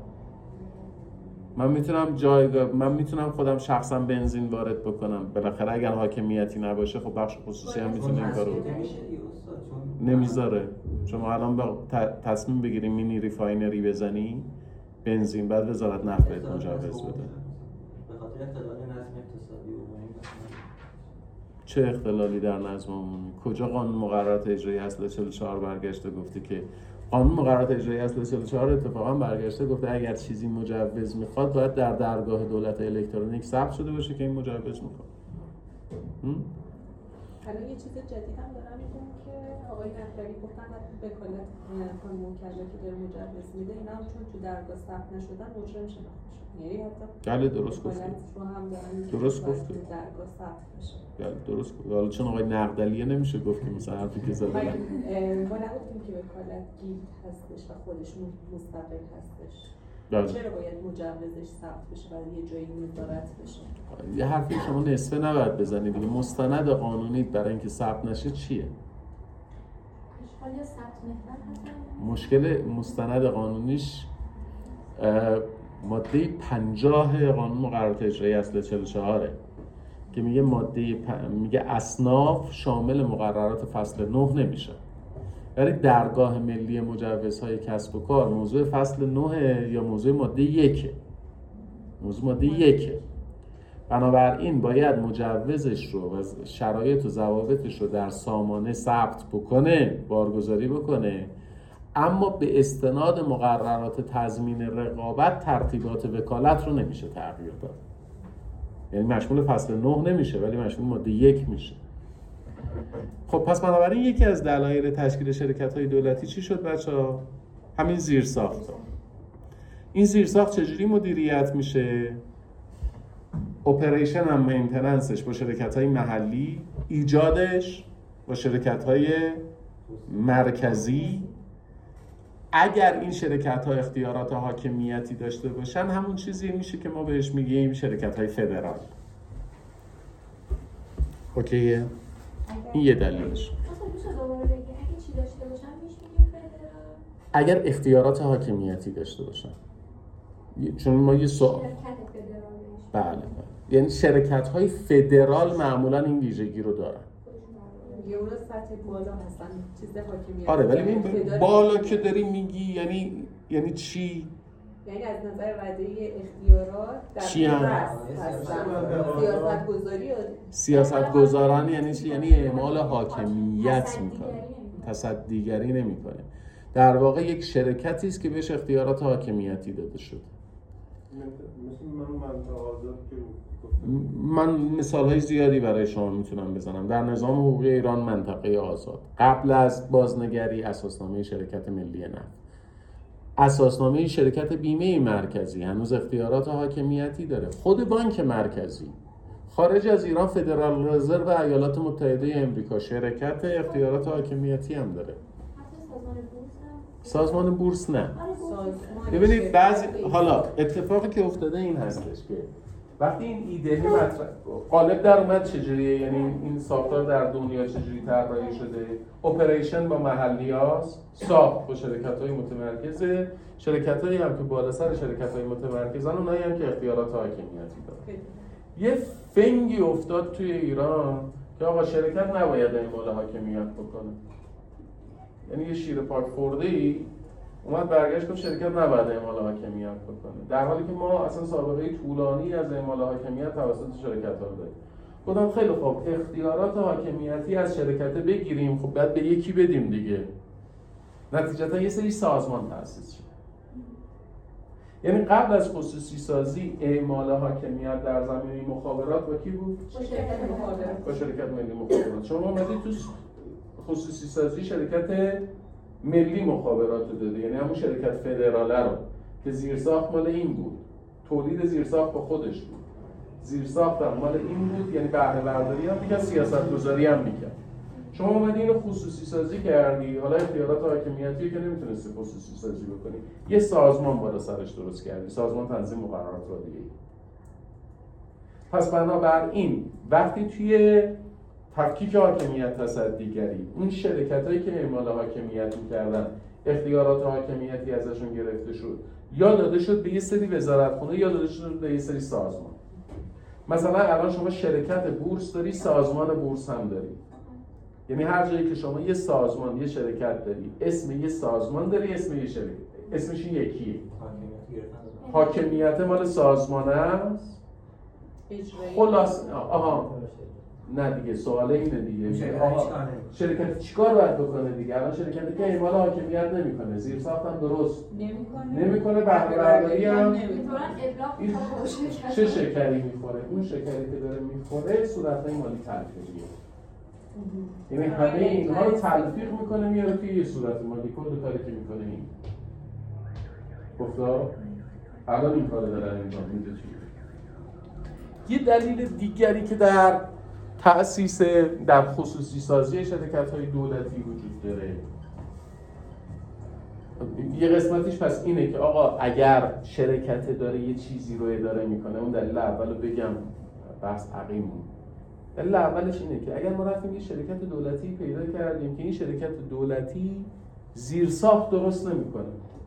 من میتونم خودم شخصا بنزین وارد بکنم. بالاخره اگر حاکمیتی نباشه خب بخش خصوصی هم میتونه این کارو بکنه. نمیذاره. شما الان با تصمیم بگیری مینی ریفاینری بزنی بنزین، بعد وزارت نفت بهت مجوز بده. به خاطر اختلال نظم اقتصادی و چه اختلالی در نظم عمومی؟ کجا قانون مقررات اجرایی اصل 44 برگشته گفته که قانون مقررات اجرایی اصل 44 اتفاقا برگشته گفته اگر چیزی مجوز میخواد باید در درگاه دولت الکترونیک ثبت شده باشه که این مجوز میخواد. حالا یه چیز جدید هم دارم میگم که آقای نفری گفتن وکالت خانم موکلا که داره مجوز میده اینا هم چون تو درگاه ثبت نشدن مجرم شناخته میشن. یعنی حتی بله درست گفته. رو هم دارن درست گفته. تو درگاه ثبت بشه. بله درست گفته. حالا چون آقای نقدلیه نمیشه گفت که مثلا حرفی که زده. ما نگفتیم که وکالت گیلد هستش و خودش مستقل هستش. بله. چرا باید مجوزش ثبت بشه و یه جایی نظارت بشه؟ یه حرفی شما نصفه نباید بزنی دیگه. مستند قانونی برای اینکه ثبت نشه چیه؟ مشکل مستند قانونیش ماده 50 قانون مقررات اجرایی اصل 44 که میگه میگه اصناف شامل مقررات فصل 9 نمیشه. ولی درگاه ملی مجوزهای کسب و کار موضوع فصل 9 یا موضوع ماده 1 موضوع ماده 1. بنابراین باید مجوزش رو و شرایط و ضوابطش رو در سامانه ثبت بکنه، بارگذاری بکنه، اما به استناد مقررات تضمین رقابت ترتیبات وکالت رو نمیشه تغییر داد. یعنی مشمول فصل 9 نمیشه ولی مشمول ماده 1 میشه. خب پس بنابراین یکی از دلایل تشکیل شرکت‌های دولتی چی شد بچه‌ها؟ همین زیرساخت‌ها. این زیرساخت چجوری مدیریت میشه؟ اپریشن هم مینتیننسش با شرکت‌های محلی، ایجادش با شرکت‌های مرکزی. اگر این شرکت‌ها اختیارات حاکمیتی داشته باشن همون چیزی میشه که ما بهش میگیم شرکت‌های فدرال. اوکیه؟ این یه دلیلش. اگر اختیارات حاکمیتی داشته باشن، چون ما یه بله یعنی شرکت‌های فدرال معمولاً این ویژگی رو دارن. یه اون سطح بالا هستن چیز حاکمیت. آره ولی این بالا که داری میگی یعنی چی؟ یعنی از نظر رده اختیارات در چی هم؟ هستن سیاست‌گذاری سیاست‌گذاران یعنی چی؟ یعنی اعمال حاکمیت میکنه، تصدیگری نمیکنه. در واقع یک شرکتی است که بهش اختیارات حاکمیتی داده شده. من مثال‌های زیادی برای شما میتونم بزنم. در نظام حقوقی ایران منطقه آزاد، قبل از بازنگری اساسنامه شرکت ملی نفت، اساسنامه شرکت بیمه مرکزی هنوز اختیارات حاکمیتی داره. خود بانک مرکزی خارج از ایران فدرال رزرو و ایالات متحده آمریکا شرکت اختیارات حاکمیتی هم داره. سازمان بورس نه. ببینید حالا اتفاقی که افتاده این هستش که وقتی این ایده مطرح غالب در اومد چجوریه، یعنی این ساختار در دنیا چجوری طراحی شده، اپریشن با محلیاست، ساخت با شرکت‌های متمرکزه، شرکت‌هایی هم که بالا سر شرکت‌های متمرکزن اونایی هم که اختیارات حاکمیتی دارن. یه فنگی افتاد توی ایران که آقا شرکت نباید اعمال حاکمیت بکنه. یعنی یه شیر پاک خورده‌ای اومد برگشت گفت شرکت نباید اعمال حاکمیت بکنه، در حالی که ما اصلا سابقه طولانی از اعمال حاکمیت توسط شرکت‌ها داریم. گفتم خیلی خوب اختیارات حاکمیتی از شرکت بگیریم، خب بعد به یکی بدیم دیگه. نتیجتا یه سری سازمان تأسیس شد. یعنی قبل از خصوصی سازی اعمال حاکمیت در زمینه مخابرات با کی بود؟ با شرکت ملی مخابرات. شما اومدید تو خصوصی سازی شرکت ملی مخابرات رو داده، یعنی همون شرکت فدراله رو که زیرساخت مال این بود، تولید زیرساخت با خودش بود، زیرساخت هم مال این بود، یعنی بهره برداری هم می‌کرد، سیاست‌گذاری هم می‌کرد. شما اومدی اینو خصوصی سازی کردی، حالا اختیارات حاکمیتی که نمیتونستی خصوصی سازی بکنی، یه سازمان بالا سرش درست کردی، سازمان تنظیم مقررات رادیویی. پس بنابراین وقتی توی تفکیک حاکمیت تصدیگری اون شرکتایی که اعمال حاکمیت می‌کردن اختیارات حاکمیتی ازشون گرفته شد، یا داده شد به یه سری وزارتخونه یا داده شد به یه سری سازمان. مثلا الان شما شرکت بورس داری، سازمان بورس هم داری. یعنی هر جایی که شما یه سازمان، یه شرکت داری، اسم یه سازمان داری، اسم یه شرکت، اسمش یکیه. حاکمیت مال سازمان است. خلاص نه دیگه، سوال اینه دیگه. شرکت چیکار باید بکنه دیگه؟ الان شرکتی که اعمال حاکمیت نمیکنه، زیرساخت هم درست نمیکنه، بهره برداری هم چه شکری میخوره؟ اون شکری که داره میخوره صورتهای مالی تلفیقیه. یعنی همه اینها رو تلفیق میکنه میاره توی یه صورت مالی. کل کاری که میکنه این گفتا الان این کار داره انجام میده. یه دلیل دیگری که در تأسیس در خصوصی سازی شرکت‌های دولتی وجود داره، یه قسمتیش پس اینه که آقا اگر شرکت داره یه چیزی رو اداره میکنه، اون دلیل اولو بگم بحث عقیم. دلیل اولش اینه که اگر ما رفتیم یه شرکت دولتی پیدا کردیم که این شرکت دولتی زیرساخت درست نمیکنه،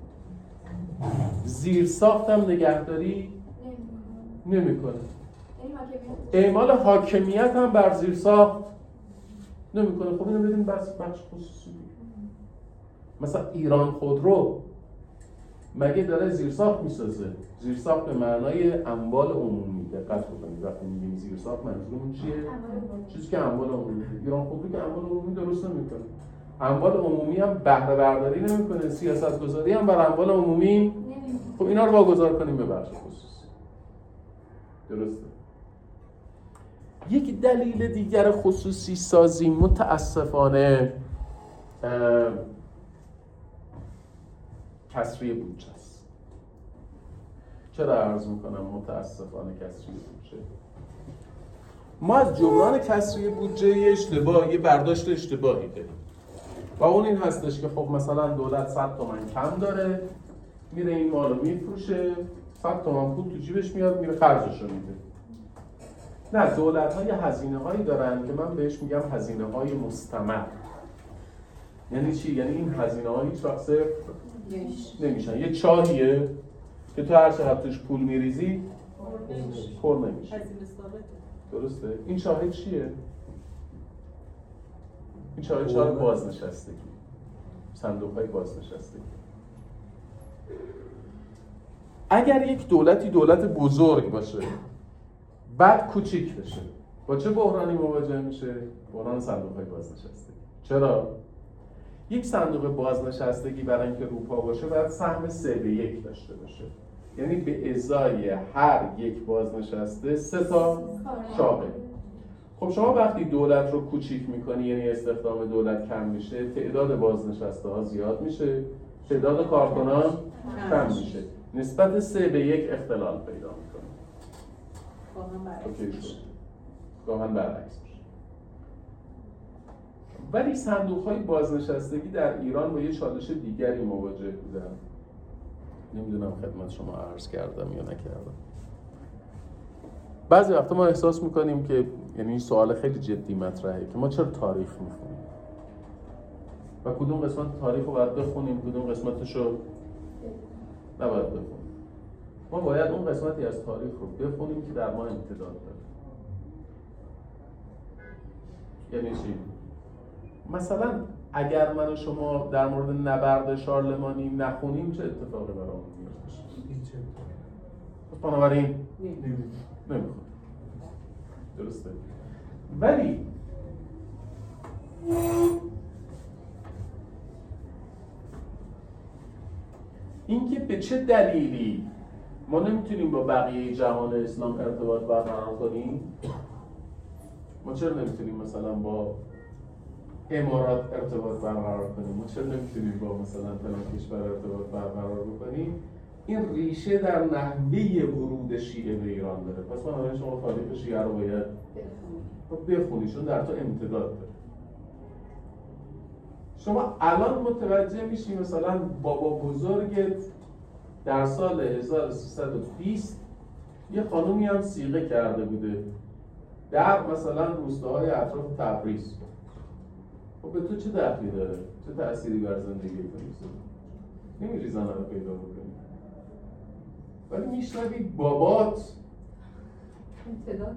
زیرساخت هم نگهداری نمیکنه، اعمال حاکمیت هم بر زیرساخت نمیکنه، خب اینو بدیم بخش خصوصی. مثلا ایران خودرو مگه داره زیرساخت میسازه؟ زیرساخت به معنای اموال عمومی. دقت کنید وقتی میگیم زیرساخت منظورمون چیه؟ چیزی که اموال عمومی. ایران خودرو که اموال عمومی درست نمیکنه، اموال عمومی هم بهره برداری نمیکنه، سیاست‌گذاری هم بر اموال عمومی. خب اینا رو واگذار کنیم به بخش خصوصی. درسته؟ یک دلیل دیگر خصوصی سازی متاسفانه کسری بودجه است. چرا عرض میکنم متاسفانه کسری بودجه؟ ما از جبران کسری بودجه یه برداشت اشتباهی داریم و اون این هستش که خب مثلا دولت 100 تومن کم داره، میره این مالو میفروشه، 100 تومن پول تو جیبش میاد، میره خرجشو میده. نه، دولت‌ها یه هزینه‌هایی دارن که من بهش میگم هزینه‌های مستمر. یعنی چی؟ یعنی این هزینه‌ها هیچ وقت صفر نمیشن. یه چاهیه که تو هر چقدر توش پول میریزی پر نمیشه. هزینه ثابته. درسته؟ این شاهد چیه؟ این شاهد بازنشستگی، صندوق‌های بازنشستگی. اگر یک دولتی دولت بزرگ باشه بعد کوچیک بشه، با چه بحرانی مواجه میشه؟ بحران صندوق‌های بازنشستگی. چرا؟ یک صندوق بازنشستگی برای اینکه روپا باشه باید سهم 3:1 داشته باشه، یعنی به ازای هر یک بازنشسته 3 تا شاغل. خب شما وقتی دولت رو کوچیک میکنی، یعنی استخدام دولت کم میشه، تعداد بازنشسته ها زیاد میشه، تعداد کارکنان کم میشه، نسبت 3:1 اختلال پیدا میکنه. گاهن برعکس میشه. ولی صندوق‌های بازنشستگی در ایران با یه چالش دیگری مواجه بودن. نمیدونم خدمت شما عرض کردم یا نکردم. بعضی وقتا ما احساس میکنیم که، یعنی این سوال خیلی جدی مطرحه که ما چرا تاریخ میخونیم و کدوم قسمت تاریخ رو باید بخونیم، کدوم قسمتش رو نباید بخونیم. ما باید اون قسمتی از تاریخ رو بخونیم که در ما امتداد داره. یعنی چی؟ مثلا اگر من و شما در مورد نبرد شارلمانی نخونیم چه اتفاقی برامون میفته؟ بنابراین نمیخواد. درسته؟ ولی اینکه به چه دلیلی ما نمیتونیم با بقیه جهان اسلام ارتباط برقرار کنیم؟ ما چرا نمیتونیم مثلا با امارات ارتباط برقرار کنیم؟ ما چرا نمیتونیم با مثلا فلان کشور ارتباط برقرار بکنیم؟ این ریشه در نحوه ورود شیعه به ایران داره. پس من شما تاریخ شیعه رو باید بخونی، چون در تو امتداد داره. شما الان متوجه میشی مثلا بابا بزرگت در سال 1320 یه خانومی هم صیغه کرده بوده در مثلا روستاهای اطراف تبریز. خب به تو چه دخلی داره؟ چه تأثیری بر زندگی تو میذاره؟ نمیری زنه رو پیدا بکنی. ولی میشنوی بابات امتداد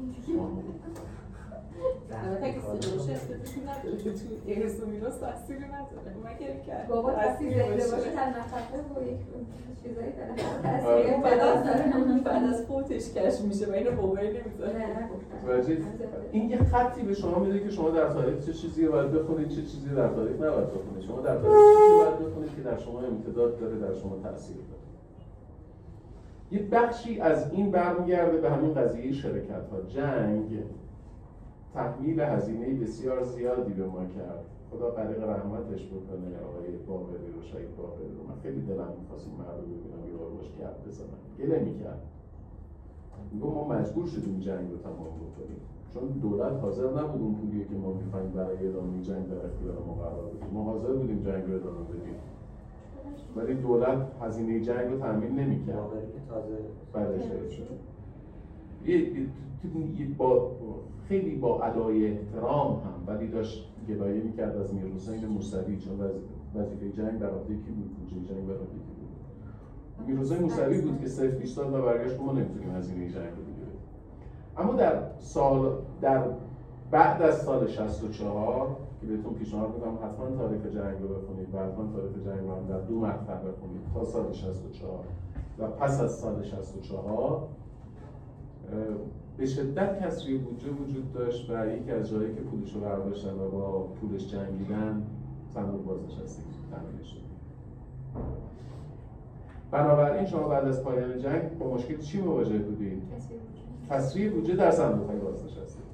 البته اگه سیغه استفادهشون نداره که تو ایرس و میراث تأثیری نداره. مگر که بابا تأثیر داشته باشه در نفقه و یک چیزایی تأثیر داره. بعد از فوتش کشف میشه و اینو بابایی نمیذاره. این یه خطی به شما میده که شما در تاریخ چه چیزی رو باید بخونید، چه چیزی در تاریخ نباید بخونید. شما در تاریخ چیزی باید بخونید که در شما امتداد داره، در شما تأثیر داره. یه بخشی از این برمیگرده به همین قضیه شرکت‌ها. جنگ تحمیل هزینه بسیار زیادی به ما کرد. خدا غریق رحمتش بکنه آقای باقری رو، شهید باقری رو. من خیلی دلم می‌خواست این مرد رو ببینم یه بار باش گپ بزنم. گله می‌کرد. میگم ما مجبور شدیم جنگ رو تمام بکنیم، چون دولت حاضر نبود اون پولی که ما می‌خوایم برای ادامه جنگ در اختیار ما قرار بدیم. ما حاضر بودیم جنگ رو ادامه بدیم، ولی دولت هزینه جنگ رو تامین نمی‌کرد. باقری که تازه بعد شهید شد. با خیلی با ادای احترام هم، ولی داشت گلایه میکرد از میرحسین موسوی، چون وظیفه جنگ بر عهده کی بود؟ بودجه جنگ بر عهده کی بود؟ میرحسین موسوی بود که صرف ایستاد و برگشت ما نمیتونیم هزینه جنگ رو بگیریم. اما در بعد از سال 64 که بهتون پیشنهاد میکنم حتما تاریخ جنگ رو بخونید و حتما تاریخ جنگ رو هم در 2 مقطع بخونید تا سال 64 و پس از سال 64 به شدت کسری بودجه وجود داشت و یکی از جایی که پولش رو برداشتن و با پولش جنگیدن صندوق بازنشستگی تامین شد. بنابراین شما بعد از پایان جنگ با مشکل چی مواجه بودید؟ کسری بودجه در صندوق‌های بازنشستگی.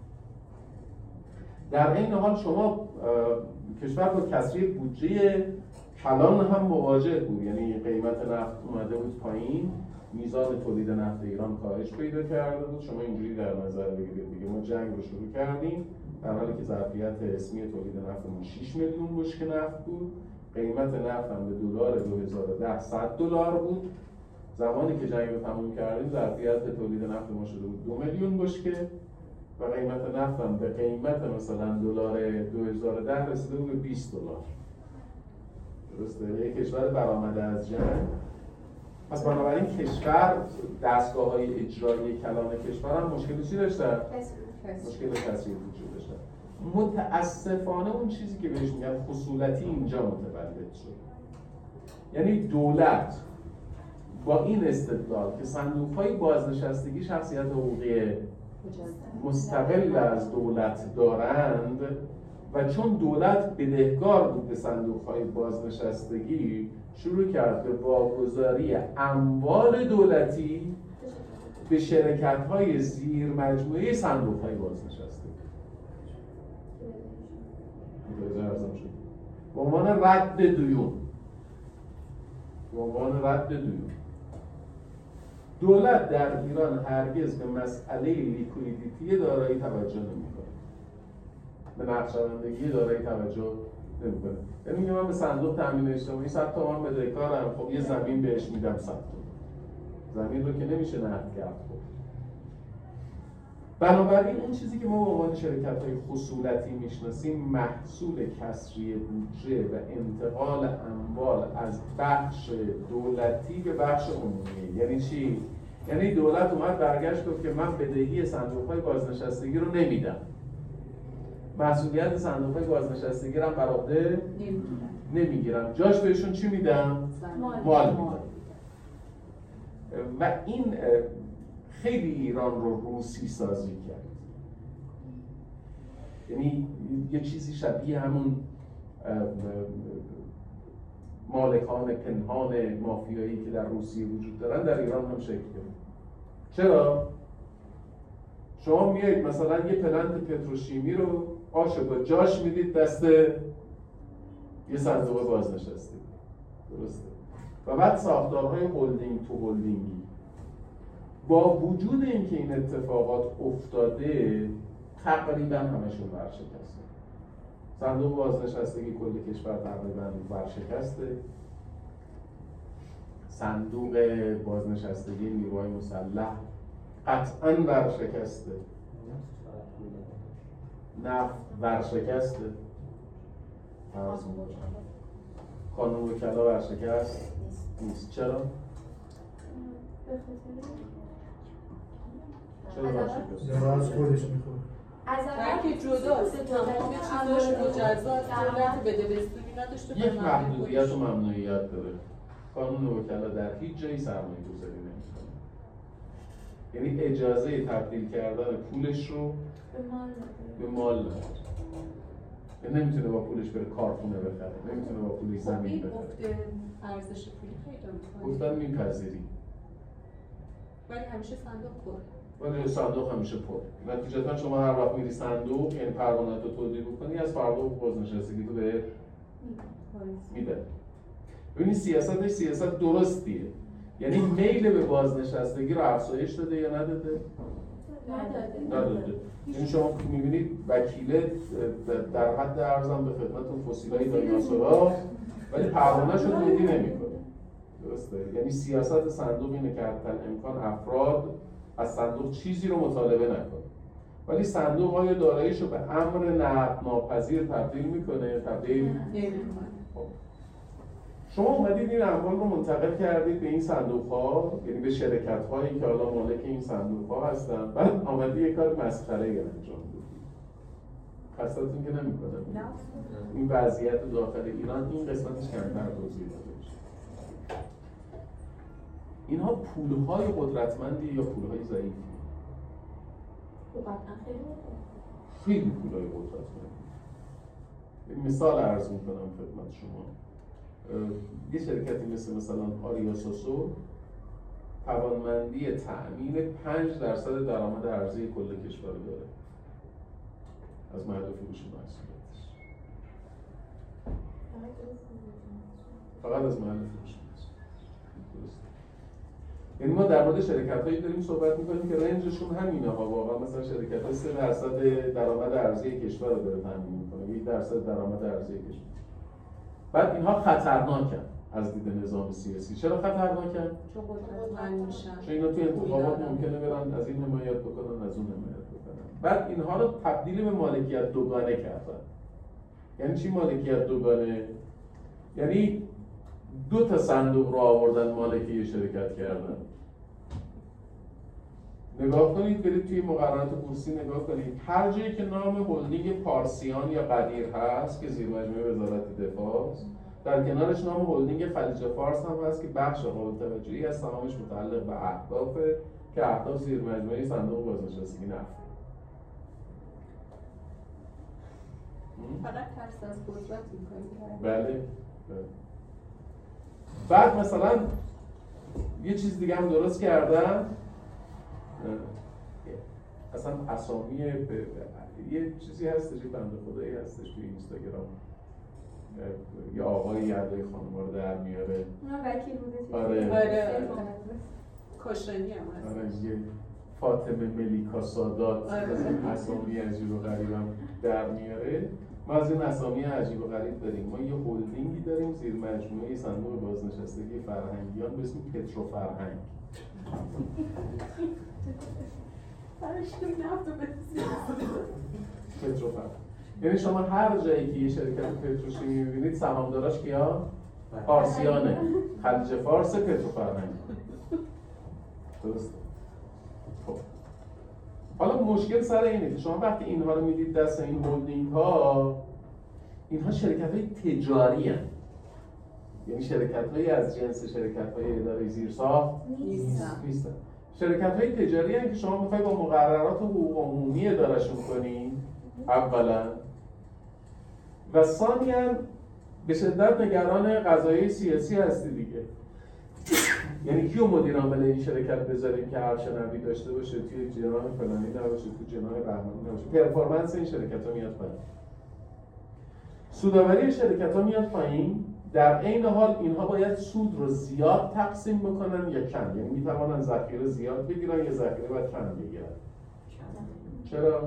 در این حال شما کشور با کسری بودجه کلان هم مواجه بود، یعنی قیمت نفت اومده بود پایین، میزان تولید نفت ایران کاهش پیدا کرده بود. شما اینجوری در نظر بگیرید دیگه ما جنگ رو شروع کردیم در حالی که ظرفیت اسمی تولید نفتمون 6 میلیون بشکه نفت بود، قیمت نفت هم به دلار 2010 $100 بود. زمانی که جنگ رو تموم کردیم ظرفیت تولید نفت ما شده بود 2 میلیون بشکه و قیمت نفت هم به قیمت مثلا دلار 2010 رسیده بود به $20. درسته؟ یک کشور برآمده از جنگ پس بنابراین کشور، دستگاه‌های اجرایی کلان کشور هم مشکلی چی داشتن؟ مشکل کثیری وجود داشتن. متاسفانه اون چیزی که بهش میگن خصولتی اینجا متولد شد. یعنی دولت با این استدلال که صندوق‌های بازنشستگی شخصیت حقوقی مستقل از دولت دارند و چون دولت بدهکار بود به صندوق‌های بازنشستگی، شروع کرد به واگذاری اموال دولتی به شرکت‌های زیر مجموعه صندوق‌های بازنشستگی. به عنوان رد دیون. دولت در ایران هرگز به مسئله لیکویدیتی دارایی توجه نمی‌کنه. به نقشه‌بندی دارایی توجه نمی‌کنه. یعنی میگه من به صندوق تامین اجتماعی 100 تومان بدهکارم، خب یه زمین بهش میدم 100 تومان. زمین رو که نمیشه نقد کرد. خب بنابراین اون چیزی که ما به عنوان شرکت‌های خصولتی میشناسیم محصول کسری بودجه و انتقال اموال از بخش دولتی به بخش عمومی. یعنی چی؟ یعنی دولت اومد برگشت گفت که من بدهی صندوق‌های بازنشستگی رو نمیدم. مسئولیت صندوق‌های بازنشستگی رو بر عهده نمیگیرم. جاش بهشون چی میدم؟ مال میدم. و این خیلی ایران رو روسی سازی کرد. یعنی یه چیزی شبیه همون مالکان پنهان مافیایی که در روسیه وجود دارن در ایران هم شکل گرفت. چرا؟ شما میایید مثلا یه پلنت پتروشیمی رو آشو با جاش میدید دست یه صندوق بازنشستگی. درسته؟ و بعد ساختارهای هولدینگ تو هولدینگی. با وجود اینکه این اتفاقات افتاده تقریبا همشون ورشکسته. صندوق بازنشستگی کل کشور تقریبا ورشکسته. صندوق بازنشستگی نیروهای مسلح قطعاً ورشکسته. نفت ورشکسته. قانون وکلا ورشکست نیست. چرا؟ چرا ورشکست؟ از خودش میخوره. که جداست تمام چیزاش مجزات دولت بده بستونی نداشته. یک محدودیت و ممنوعیت داره. قانون وکلا در هیچ جایی سرمایه گذاری نمی‌کنه. یعنی اجازه تبدیل کردن پولش رو به مال نداره. یعنی نمیتونه با پولش بره کارخونه بخره، نمیتونه با پولش زمین بخره. ارزش پولی پیدا می‌کنه. گفتن میپذیری. ولی همیشه صندوق پر. ولی صندوق همیشه پر. نتیجتا شما هر وقت میری صندوق، یعنی پروانه‌تو تولید بکنی، از صندوق بازنشستگی تو به میده. ببینید سیاستش سیاست درستیه. یعنی میل به بازنشستگی رو افزایش داده یا نداده؟ نداده. یعنی شما میبینید وکیله در حد عرضم به خدمتتون فسیلای دایناسورها ولی پروانه‌شو تولید نمی‌کنه. درسته؟ یعنی سیاست صندوق اینه که حتی امکان افراد از صندوق چیزی رو مطالبه نکنه. ولی صندوق آیا داراییشو به امر نقد ناپذیر تبدیل میکنه؟ تبدیل نمی‌کنه. شما اومدید این اموال رو منتقل کردید به این صندوق‌ها، یعنی به شرکت‌هایی که حالا مالک این صندوق‌ها هستن، بعد آمدی یه کار مسخره‌ای انجام بدید. خستتون که نمی‌کنه. این وضعیت داخل ایران این قسمتش کمتر توضیح داده میشه. اینها پول‌های قدرتمندی یا پول‌های ضعیفی؟ خیلی پول‌های قدرتمندی. مثال عرض می‌کنم خدمت شما. یه شرکتی مثلا آریاساسو توانمندی تأمین 5% درآمد ارزی کل کشور داره از محل فروش محصولاتش. فقط از محل فروش محصولات. یعنی ما در مورد شرکت‌هایی داریم صحبت می‌کنیم که رنجشون همینه ها. واقعا مثلا شرکت‌ها 3% درآمد ارزی کشور رو داره تامین می‌کنه، 1% درآمد ارزی کشور. بعد اینها خطرناکن از دید نظام سیاسی. چرا خطرناکن؟ چون قدرتمند میشن. چون اینا توی انتخابات ممکنه برن از این حمایت بکنن، از اون حمایت بکنن. بعد اینها رو تبدیل به مالکیت دوگانه کردن. یعنی چی مالکیت دوگانه؟ یعنی 2 تا صندوق رو آوردن مالکی شرکت کردن. نگاه کنید، برید توی مقررات بورسی نگاه کنید، هر جایی که نام هلدینگ پارسیان یا قدیر هست که زیر مجموعه وزارت دفاع است، در کنارش نام هلدینگ خلیج فارس هم هست که بخش قابل توجهی از سهامش متعلق به اهدافه که اهداف زیر مجموعه صندوق بازنشستگی نفت. فقط ترس از قدرت میکنید. بله. بعد مثلا یه چیز دیگه هم درست کردن، اصلا اسامی یه چیزی هستش، یه بنده خدایی هستش توی اینستاگرام، یه آقای یردای خانم رو در میاره. اونا وکیل بوده چیزی. آره. کاشانی هم هست. آره، یه فاطمه ملیکا سادات اسامی عجیب و غریبم در میاره. ما از این اسامی عجیب و غریب داریم. ما یه هلدینگی داریم زیر مجموعه صندوق بازنشستگی فرهنگیان به اسم پترو فرهنگ. پترو فرهنگ. یعنی شما هر جایی که یه شرکت پتروشیمی می‌بینید سهامداراش کیا؟ فارسیانه. خلیج فارس، پترو فرهنگ. درسته. خب. حالا مشکل سر اینه که شما وقتی اینها رو میدید دست این هلدینگ ها، اینها شرکت های تجاری هستند. یعنی شرکت های از جنس شرکت های اداره زیرساخت نیستن. شرکت های تجاری هستند که شما میخوای با مقررات حقوق عمومی ادارهشون کنی اولا، و ثانیاً به شدت نگران قضایای سیاسی هستی دیگه. یعنی کیو مدیر عامل این شرکت بذاریم که هر شنوی داشته باشه، توی جناح فلانی نباشه، توی جناح بهمانی نباشه، پرفورمنس این شرکت‌ها میاد پایین، سودآوری شرکت‌ها میاد پایین. در عین حال اینها باید سود رو زیاد تقسیم بکنن یا کم، یعنی میتوانن ذخیره زیاد بگیرن یا ذخیره باید کم بگیرن. چرا؟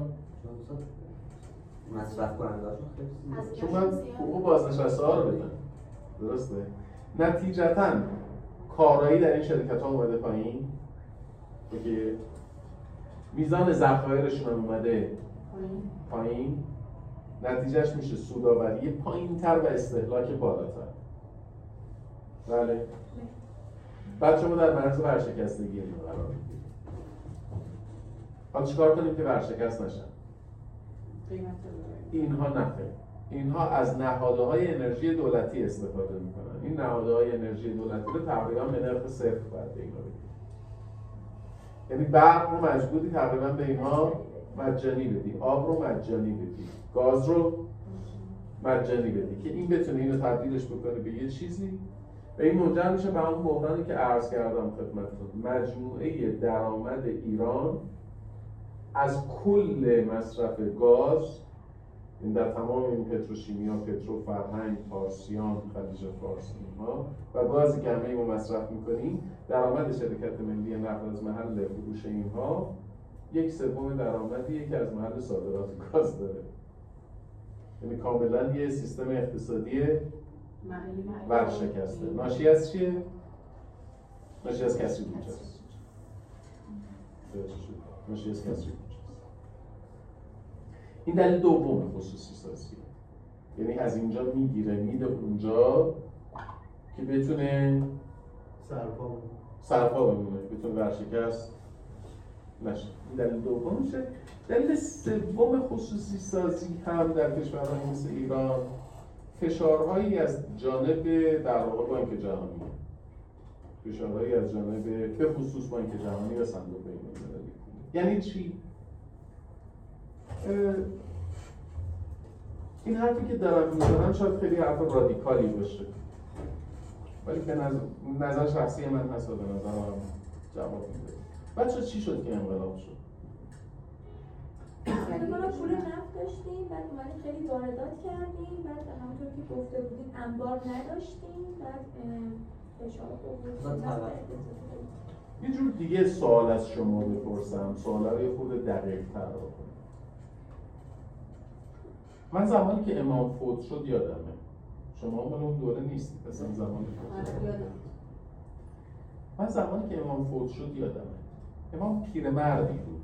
مصرف کننده‌هاشون خیلی چون من حقوق بازنشسته‌ها رو بدن. درسته؟ نتیجتاً کارایی در این شرکت‌ها اومده پایین که میزان ذخایرشون هم اومده پایین، نتیجهش میشه سودآوری پایین‌تر و استهلاک بالاتر. بله. بعد شما در معرض ورشکستگی اینو قرار میدید. حالا چیکار کنیم که ورشکست نشن؟ اینها نخیر. اینها از نهادهای انرژی دولتی استفاده میکنن. این نهادهای انرژی دولتی رو تقریبا به نرخ صفر باید به اینا بدید. یعنی برق رو مجبوری تقریبا به اینها مجانی بدی، آب رو مجانی بدی، گاز رو مجانی بدی که این بتونه اینو تبدیلش بکنه به یه چیزی و این منجر میشه به اون بحرانی که عرض کردم خدمتتون. مجموعه درآمد ایران از کل مصرف گاز، این در تمام این پتروشیمیا، پترو فرهنگ، پارسیان، خلیج فارس اینها و گازی که همه ما مصرف میکنیم، درآمد شرکت ملی نفت از محل فروش اینها 1/3 درآمدیه که از محل صادرات گاز داره. یعنی کاملا یه سیستم اقتصادی ورشکسته. ناشی از چیه؟ ناشی از کسری بودجه است. ناشی از کسری بودجه است. این دلیل دوم خصوصی سازیه. یعنی از اینجا میگیره میده اونجا که بتونه سرپا بمونه، بتونه ورشکست نشه. این دلیل دومشه. دلیل سوم خصوصی سازی هم در کشورهای مثل ایران فشارهایی از جانب در واقع بانک جهانی، فشارهایی از جانب به خصوص بانک جهانی و صندوق بین‌المللی. یعنی چی؟ این حرفی که دارم میزنم شاید خیلی حرف رادیکالی باشه، ولی به نظر شخصی من هست و به نظرم جواب میده. بچه چی شد که انقلاب شد؟ ما پول نفت داشتیم، بعد اومدیم خیلی واردات کردیم، بعد همونطور که گفته بودیم انبار نداشتیم، بعد فشار یه جور دیگه سوال از شما بپرسم، سوال رو یه خورده دقیق تر بکنم. من زمانی که امام فوت شد یادمه، شما من اون دوره نیستید اصلا زمانی فوت شد. من زمانی که امام فوت شد یادمه، امام پیرمردی بود،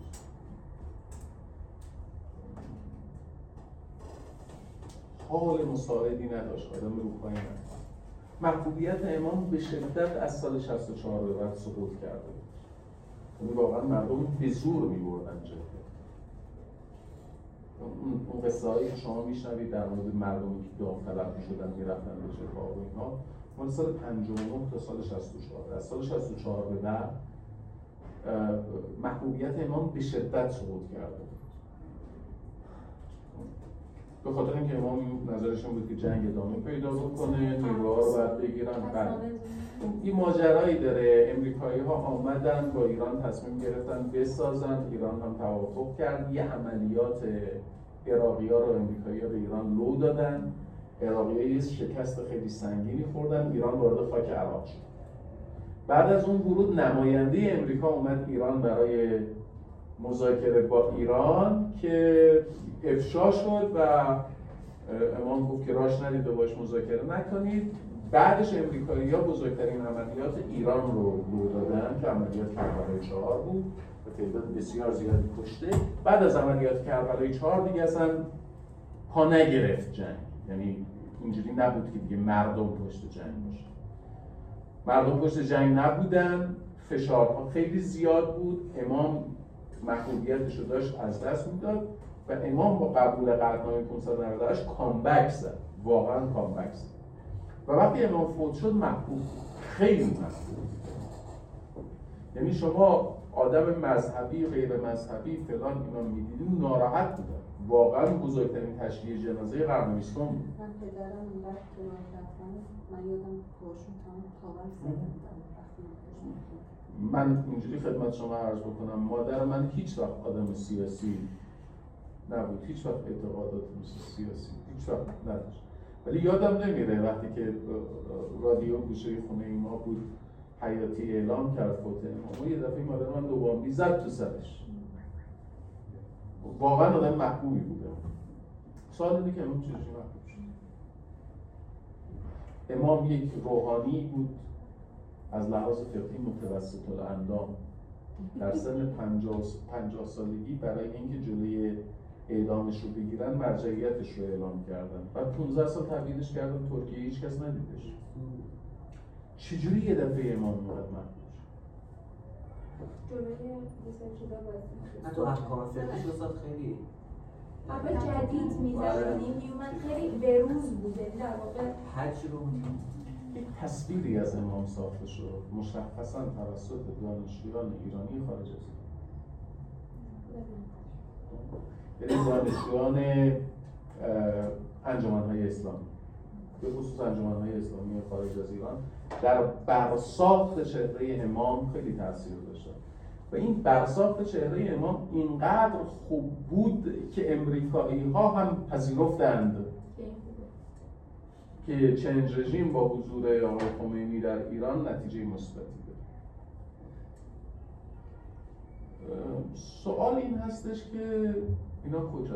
حال مساعدی نداشت، آدم رو پایین نداشت. محبوبیت امام به شدت از سال 64 به بعد سقوط کرده. یعنی واقعا مردم به زور می‌بردن جبهه. اون قصه هایی که شما میشنوید در مورد مردمی که داوطلب میشدن میرفتن به جبهه و اینها مال سال 59 تا سال 64. از سال 64 به بعد محبوبیت امام به شدت سقوط کرده. به خاطر اینکه امام نظرش این بود که جنگ ادامه پیدا بکنه، نیروها رو باید بگیرن. این ماجرایی داره. امریکایی‌ها آمدن با ایران تصمیم گرفتن بسازن، ایران هم توافق کرد. یه عملیات عراقی‌ها رو امریکایی‌ها به ایران لو دادن. عراقی‌ها یه شکست خیلی سنگینی خوردن، ایران وارد خاک عراق شد. بعد از اون ورود نماینده امریکا اومد ایران برای مذاکره با ایران که افشا شد و امام گفت که راش ندید و باش مذاکره نکنید. بعدش امریکایی‌ها بزرگترین عملیات ایران رو دادن که عملیات کربلای 4 بود و تعداد بسیار زیادی کشته. بعد از عملیات کربلای 4 دیگه اصلا پا نگرفت جنگ. یعنی اینجوری نبود که دیگه مردم پشت جنگ باشه. مردم پشت جنگ نبودن، فشارها خیلی زیاد بود. امام محبوبیتش رو داشت از دست میداد و امام با قبول قطعنامه 598 کامبک زد. واقعا کامبک زد. و وقتی امام فوت شد محبوب، خیلی محبوب. یعنی شما آدم مذهبی، غیر مذهبی فلان اینا میدیدین ناراحت بودن. واقعا بزرگترین تشییع جنازه قرن 20 بود. من پدرم اونقدر کنار رفتن، من یادم پرشون تاون زدن. من اینجوری خدمت شما عرض بکنم، مادر من هیچ وقت آدم سیاسی نبود، هیچ وقت اعتقادات سیاسی هیچ وقت نداشت. ولی یادم نمیره وقتی که رادیو گوشه خونه ما بود حیاتی اعلام کرد فوت امام، یه دفعه مادر من دوبامبی زد تو سرش. واقعا آدم محبوبی بوده. سوال اینه که امام چجوری محبوب شد؟ امام یک روحانی بود از لحاظ فقهی متوسط الاندام. در سن 50 سالگی برای اینکه جلوی اعدامش رو بگیرن مرجعیتش رو اعلام کردن. بعد 15 سال تبعیدش کردن ترکیه، هیچ کس ندیدش. چجوری یه دفعه امام اومد محبوب شد؟ جلوی چیزا من تو احکام فقهیش وسط خیلی اول جدید می‌زدیم میومد خیلی بروز بوده. در واقع حج رو یک تصویری از امام ساخته شد مشخصاً توسط دانشجویان ایرانی خارج از ایران. یعنی دانشجویان انجمن‌های اسلامی، به خصوص انجمن‌های اسلامی خارج از ایران در برساخت چهره امام خیلی تاثیر داشت. و این برساخت چهره امام اینقدر خوب بود که امریکایی‌ها هم پذیرفتند که چنج رژیم با حضور آقای خمینی در ایران نتیجه مثبتی داره. سوال این هستش که اینا کجا؟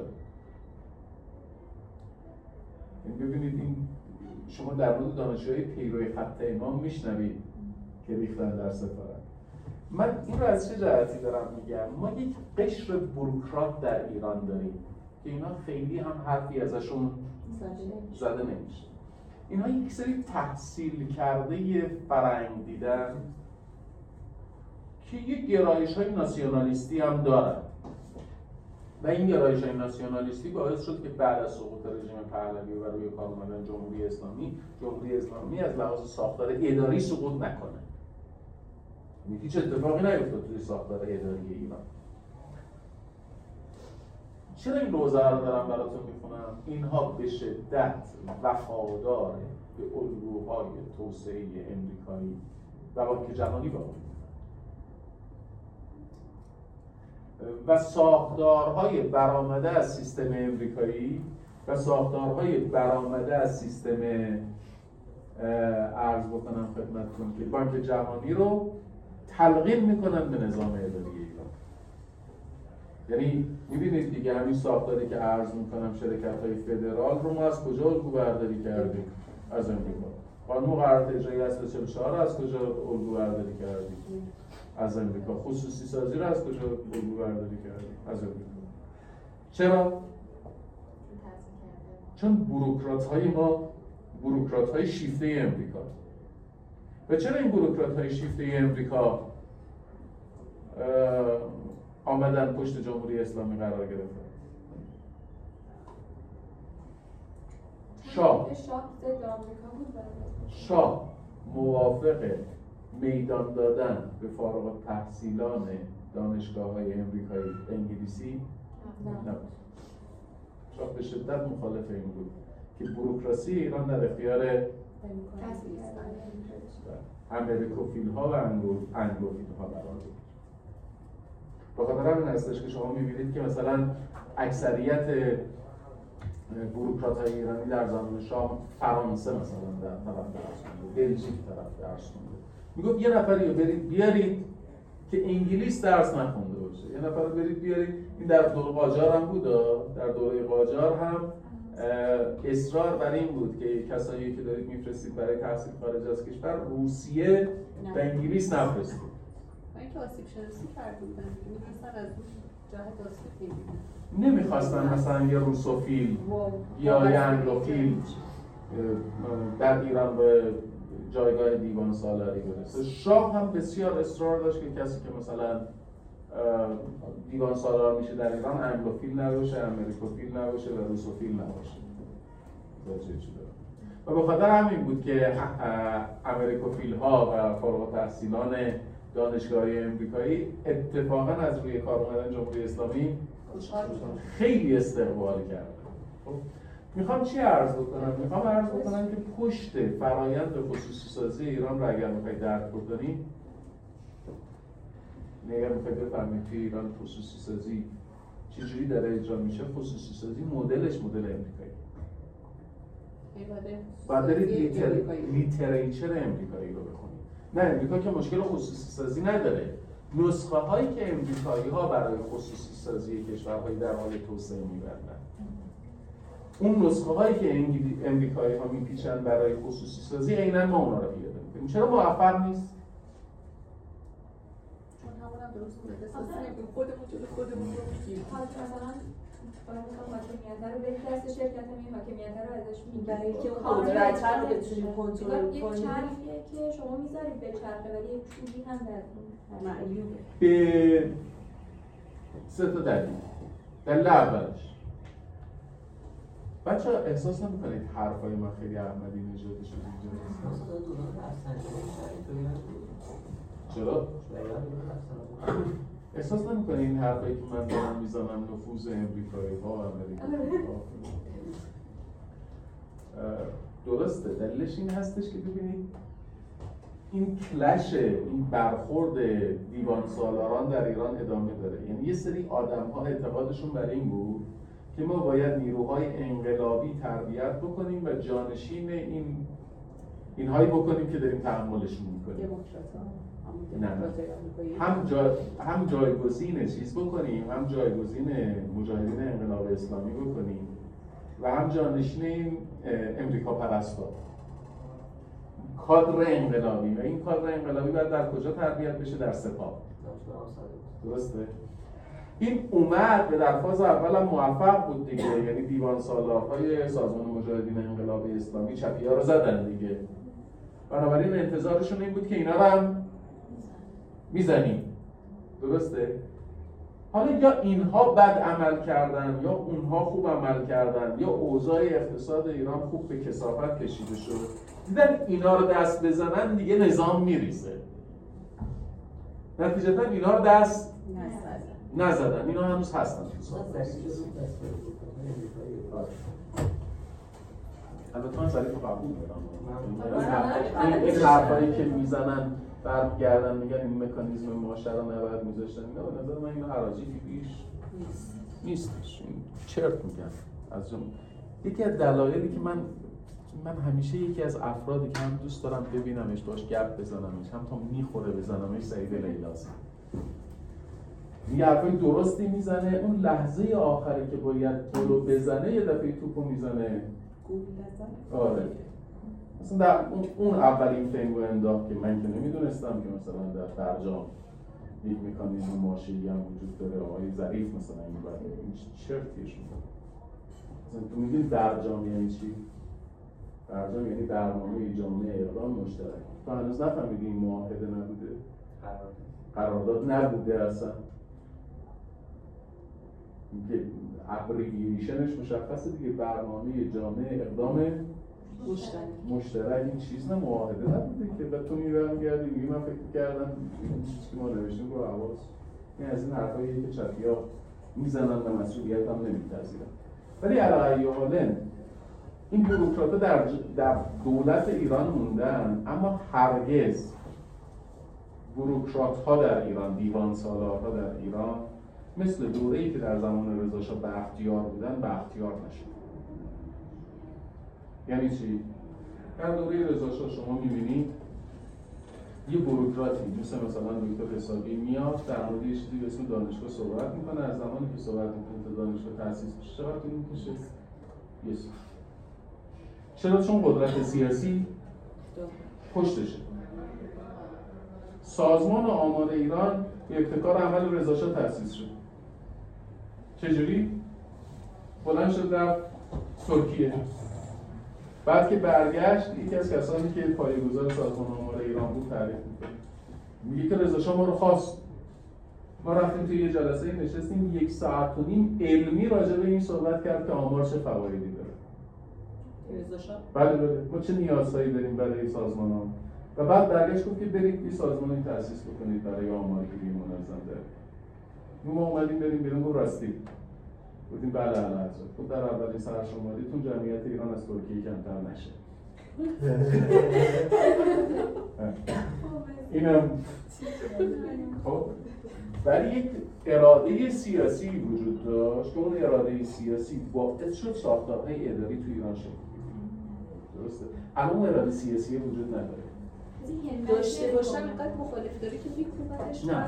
ببینید این شما در مورد دانشجوهای پیروی خط امام میشنوید که ریختن در سفارت. من این رو از چه جهتی دارم میگم؟ ما یک قشر بوروکرات در ایران داریم که اینا خیلی هم حرفی ازشون زده نمیشه. اینا یک سری تحصیل کرده فرهنگ دیدن که یک گرایش‌های ناسیونالیستی هم دارن و این گرایش‌های ناسیونالیستی باعث شد که بعد از سقوط رژیم پهلوی و روی کار اومدن جمهوری اسلامی از لحاظ ساختار اداری سقوط نکنه. هیچ اتفاقی نیفتاد توی ساختار اداری ایران. چرا این روزه رو دارم براتون میخونم؟ اینها به شدت وفادار به الگوهای توسعه امریکایی و بانک جهانی باقی و ساختارهای برآمده از سیستم امریکایی و ساختارهای برآمده از سیستم عرض بکنم خدمتتون که بانک جهانی رو تلقین میکنن به نظام اداری ایران. یعنی میبینید دیگه همین ساختاری که عرض میکنم شرکت‌های فدرال رو ما از کجا الگو برداری کردیم؟ از امریکا. قانون قرارداد اجرایی اصل 44 از کجا الگو برداری کردیم؟ از امریکا. خصوصی سازی رو از کجا الگو برداری کردیم؟ از امریکا. چرا؟ چون بوروکرات‌های ما بوروکرات‌های شیفته امریکا. و چرا این بوروکرات‌های شیفته امریکا آمدن پشت جمهوری اسلامی قرار گرفتن؟ شاه موافق میدان دادن به فارغ التحصیلان دانشگاه‌های امریکایی انگلیسی نبود. شاه به شدت مخالف این بود که بوروکراسی ایران در اختیار امریکوفیل ها و انگلوفیل ها قرار بود. بخاطر همین هستش که شما می‌بینید که مثلا اکثریت بوروکرات های ایرانی در زمان شاه فرانسه مثلا در طرف درس خونده، بلژیک طرف درس خونده. میگفت یه نفری رو برید بیارید که انگلیس درس نخونده باشه، یه نفر رو برید بیارید. این در دوره قاجار هم بود. در دوره قاجار هم اصرار بر این بود که کسایی که دارید میفرستید برای تحصیل خارج از کشور روسیه و انگلیس نفرستید. اینکه آسیب شناسی کرده بودن، می‌خواستن از اون جهت آسیب ببینن. نمیخواستن مثلا یه روسوفیل یا یه انگلوفیل در ایران به جایگاه دیوان سالاری برسه. شاه هم بسیار اصرار داشت که کسی که مثلا دیوان سالار میشه در ایران انگلوفیل نباشه، امریکوفیل نباشه و روسوفیل نباشه. و به خاطر همین بود که امریکوفیل ها و فارغ التحصیلان دانشگاه‌های امریکایی اتفاقا از روی کار اومدن جمهوری اسلامی خیلی استقبال کردن. خب میخوام چی عرض بکنم؟ میخوام عرض بکنم که پشت فرایند خصوصی سازی ایران رو اگر میخواید درک بکنید، اگر میخواید بفهمید که ایران خصوصی سازی چجوری داره اجرا میشه، خصوصی سازی مدلش مدل امریکایی. بعد برید لیتریچر امریکایی رو بخونید. نه امریکا که مشکل خصوصی سازی نداره. نسخه هایی که امریکایی ها برای خصوصی سازی کشورهای در حال توسعه میبرن، اون نسخه هایی که امریکایی ها میپیچن برای خصوصی سازی، عیناً ما اونا رو پیاده میکنیم. چرا موفق نیست؟ چون همونم درست بود. خودمون جلو خودمون رو میگیریم. حالا مثلا حاکمیت رو برید دست شرکت این حاکمیت رو ازش میگیرید برای اینکه قدرت رو بتونیم کنترل یک کنیم. چرخیه که شما میذارید به چرخه ولی یک چوبی هم در اون معیوبه. به سه تا دلیل. دلیل اولش، بچه ها احساس نمی‌کنید حرفای من خیلی احمدی نژادی شده اینجا نیست؟ چرا؟ احساس نمی‌کنید این حرفایی که من دارم میزنم نفوذ امریکایی ها و امریکایی ها؟ درسته. دلیلش این هستش که ببینید این کلش، این برخورد دیوان سالاران در ایران ادامه داره. یعنی یه سری آدم ها اعتقادشون برای این بود که ما باید نیروهای انقلابی تربیت بکنیم و جانشین اینهایی بکنیم که داریم تحملشون میکنیم. هم جایگزین چیز بکنیم، هم جایگزین مجاهدین انقلاب اسلامی بکنیم و هم جانشین این امریکا پرستا، کادر انقلابی. و این کادر انقلابی باید در کجا تربیت بشه؟ در سپاه. درسته؟ این اومد و در فاز اول هم موفق بود دیگه. یعنی دیوان سالارهای سازمان مجاهدین انقلاب اسلامی چپی‌ها رو زدن دیگه. بنابراین انتظارشون این بود که اینا رو هم میزنیم. درسته؟ حالا یا اینها بد عمل کردن یا اونها خوب عمل کردن یا اوضاع اقتصاد ایران خوب به کثافت کشیده شد، دیدن اینا رو دست بزنن دیگه نظام میریزه. نتیجتا اینا رو دست نزدن. اینا هنوز هستن تو سازمان. البته من ظریف رو قبول دارم. این حرفایی که میزنن برمیگردن میگن این مکانیزم معاشره رو نباید میذاشتن، اینا به نظر من اینا حراجی پیش نیستش. این چرت میگن. از یکی از دلایلی که من همیشه یکی از افرادی که هم دوست دارم ببینمش، باش گپ بزنمش، هم تا میخوره بزنمش، سعید لیلاست. یه حرفای درستی میزنه، اون لحظه آخری که باید گلو بزنه یه دفعه توپو میزنه. آره. مثلا در اون اولین فنگو انداخت که من که نمیدونستم که مثلا در برجام یک مکانیزم ماشینی هم وجود داره. آقای ظریف مثلا این باید این چرتیشون مثلا تو میدونی برجام یعنی چی؟ برجام یعنی برنامه جامع اقدام مشترک. تو هنوز نفهمیدی این معاهده نبوده؟ قرارداد نبوده اصلا. ابریویشنش مشخصه دیگه، برنامه جامع اقدام مشترک. این چیز نه، معاهده نبوده که بعد تو میگردی میگی من فکر کردم این چیزی که ما نوشتیم رو حواس. این از این حرفاییه که چپی‌ها میزنن و مسئولیت هم نمیپذیرن. ولی علی ای حال این بوروکرات‌ها در دولت ایران موندن، اما هرگز بوروکرات‌ها در ایران، دیوان سالارها در ایران مثل دوره‌ای که در زمان رضا شاه بختیار بودن بختیار نشد. یعنی چی؟ در دوره رضا شاه شما می‌بینید یه بوروکراتی مثلا دکتر حسابی میاد در مورد یه چیزی به اسم دانشگاه صحبت میکنه. از زمانی که صحبت میکنه تا دانشگاه تأسیس بشه چقدر طول میکشه؟ یه سال. چرا؟ چون قدرت سیاسی پشتشه. سازمان آمار ایران به ابتکار عمل رضا شاه تأسیس شد. چجوری؟ بلند شد رفت ترکیه. بعد که برگشت یکی از کسانی که پایه‌گذار سازمان آمار ایران بود تعریف می‌کنه. میگه که رضا شاه ما رو خواست. ما رفتیم توی یه جلسه نشستیم 1.5 ساعت علمی راجع به این صحبت کرد که آمار چه فوایدی داره. رضا شاه؟ بله ما چه نیازهایی داریم برای سازمان‌ها. و بعد برگشت گفت که برید این سازمانی تأسیس بکنید برای آمارگیری منظم داره. ما اومدیم بریم بیرون گفت راستی. گفتیم بله حضرت. خب در اولین سرشماریتون جمعیت ایران از ترکیه کمتر نشه. اینم خب ولی یک اراده سیاسی وجود داشت که اون اراده سیاسی باعث شد ساختارهای اداری تو ایران شد. درسته؟ الان اون اراده سیاسی وجود نداره. داشته باشن اینقدر مخالف داره که بیکوبتش نه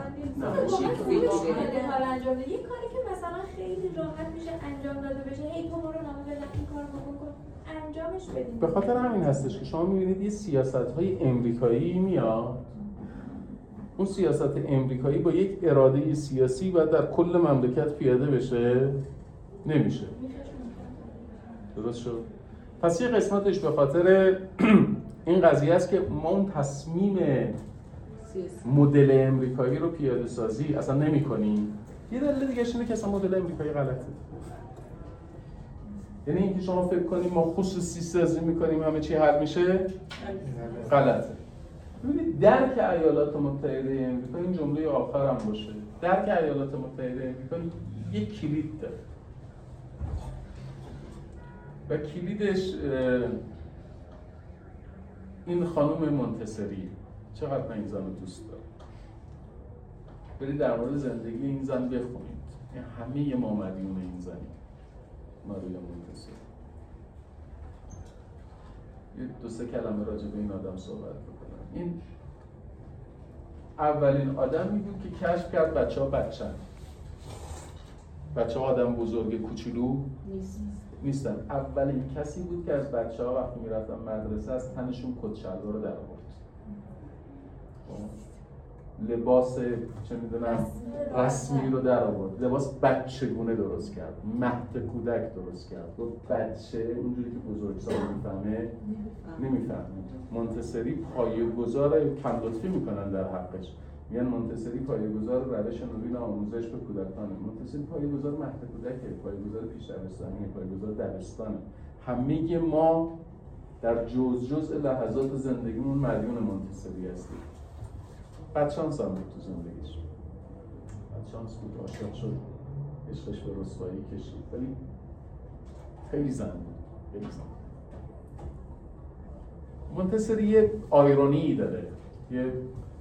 کار انجام بده. یه کاری که مثلا خیلی راحت میشه انجام داده بشه، هی تو برو نامه بده این کارو بکن، انجامش بدیم. به خاطر همین هستش که شما میبینید یه سیاست‌های امریکایی میاد، اون سیاست امریکایی با یک اراده سیاسی و در کل مملکت پیاده بشه نمیشه. درست شد؟ پس یه قسمتش به خاطر این قضیه است که ما اون تصمیم مدل امریکایی رو پیاده سازی اصلا نمی کنیم. یه دلیل دیگه اینه که اصلا مدل امریکایی غلطه. یعنی اینکه شما فکر کنیم ما خصوصی سازی میکنیم همه چی حل میشه غلطه. ببینید درک ایالات متحده امریکا، این جمله آخرم باشه، درک ایالات متحده امریکا یک کلید داره و کلیدش این خانم منتصری. چقدر من این زن رو دوست دارم. برید در مورد زندگی این زن بخونید. همه ما مدیون این زنی، ماریا منتصری. یه 2-3 کلمه راجع به این آدم صحبت بکنم. این اولین آدمی بود که کشف کرد بچه‌ها آدم بزرگ کوچولو نیستن. اولین کسی بود که از بچه‌ها وقتی میرفتن مدرسه از تنشون کت‌شلوار رو در آورد. لباس چه میدونم رسمی رو در آورد. لباس بچگونه درست کرد. مهد کودک درست کرد. گفت بچه اونجوری که بزرگسال میفهمه نمیفهمه. منتصری پایه‌گذار کم لطفی میکنن در حقش. میگن منتصری پایه‌گذار روش نوین آموزش به کودکانه. منتصری پایه‌گذار مهد کودکه، پایه‌گذار پیش دبستانی، پایه‌گذار دبستانه. همه ما در جزء لحظات زندگیمون مدیون منتصری هستیم. بدشانس هم بود تو زندگیش. بدشانس بود، عاشق شد، عشقش به رسوایی کشید، ولی خیلی زن بود. خیلی زن. منتصری یه آیرونی داره، یه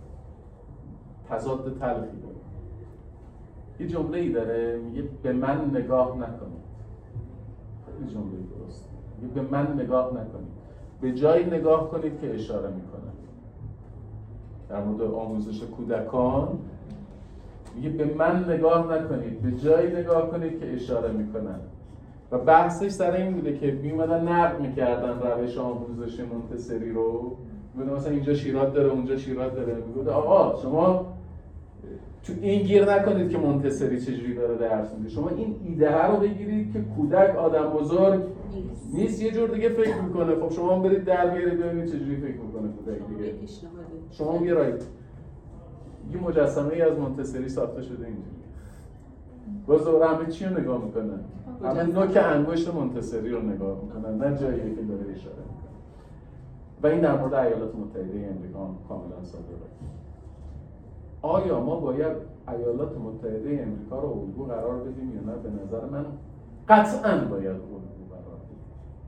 تضاد تلخی داره. یه جمله‌ای داره میگه به من نگاه نکنید. خیلی جمله درست. میگه به من نگاه نکنید. به جایی نگاه کنید که اشاره میکنه. در مورد آموزش کودکان میگه به من نگاه نکنید، به جایی نگاه کنید که اشاره میکنن. و بحثش سر این بوده که میومدن نقد میکردن روش آموزش منتصری رو. میگه مثلا اینجا شیرات داره، اونجا شیرات داره. میگه آقا شما تو این گیر نکنید که مونتسری چجوری داره درس میده. شما این ایده رو بگیرید که کودک آدم بزرگ نیست، یه جور دیگه فکر میکنه. خب شما هم برید در بیارید ببینید چجوری فکر میکنه کودک دیگه. شما بیارید یه مجسمه ای از مونتسری ساخته شده اینجوری. باز همه چی رو نگاه میکنن؟ همه نوک انگشت مونتسری رو نگاه میکنن، نه جایی که داره اشاره میکنه. و این در مورد ایالات متحده آمریکا کاملا صادقه. آیا ما باید ایالات متحده آمریکا رو الگو قرار بدیم یا نه؟ به نظر من قطعاً باید الگو قرار بدیم.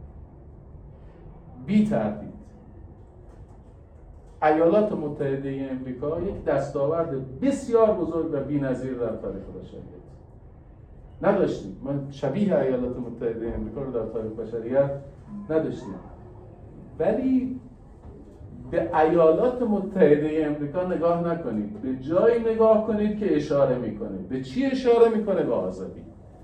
بی تردید. ایالات متحده آمریکا یک دستاورد بسیار بزرگ و بی‌نظیر در تاریخ بشریت نداشتیم. ما شبیه ایالات متحده آمریکا رو در تاریخ بشریت نداشتیم. ولی به ایالات متحده آمریکا نگاه نکنید، به جایی نگاه کنید که اشاره میکنه. به چی اشاره میکنه؟ به آزادی.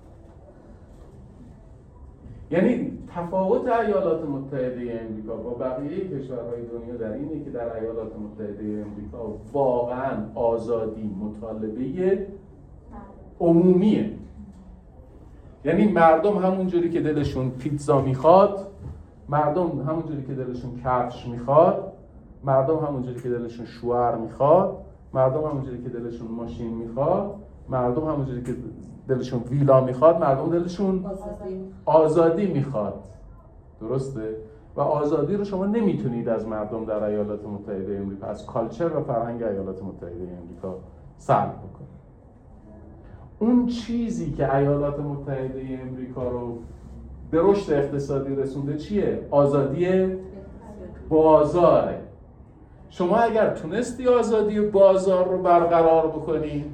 یعنی تفاوت ایالات متحده آمریکا با بقیه کشورهای دنیا در اینه که در ایالات متحده آمریکا واقعا آزادی مطالبه عمومیه. یعنی مردم همونجوری که دلشون پیتزا میخواد، مردم همونجوری که دلشون کفش میخواد، مردم همونجوری که دلشون شوهر میخواد، مردم همونجوری که دلشون ماشین میخواد، مردم همونجوری که دلشون ویلا میخواد، مردم دلشون آزادی میخواد. درسته؟ و آزادی رو شما نمیتونید از مردم در ایالات متحده آمریکا، از کالچر و فرهنگ ایالات متحده آمریکا سلب بکنید. اون چیزی که ایالات متحده آمریکا رو به رشد اقتصادی رسونده چیه؟ آزادی بازاره. شما اگر تونستی آزادی بازار رو برقرار بکنی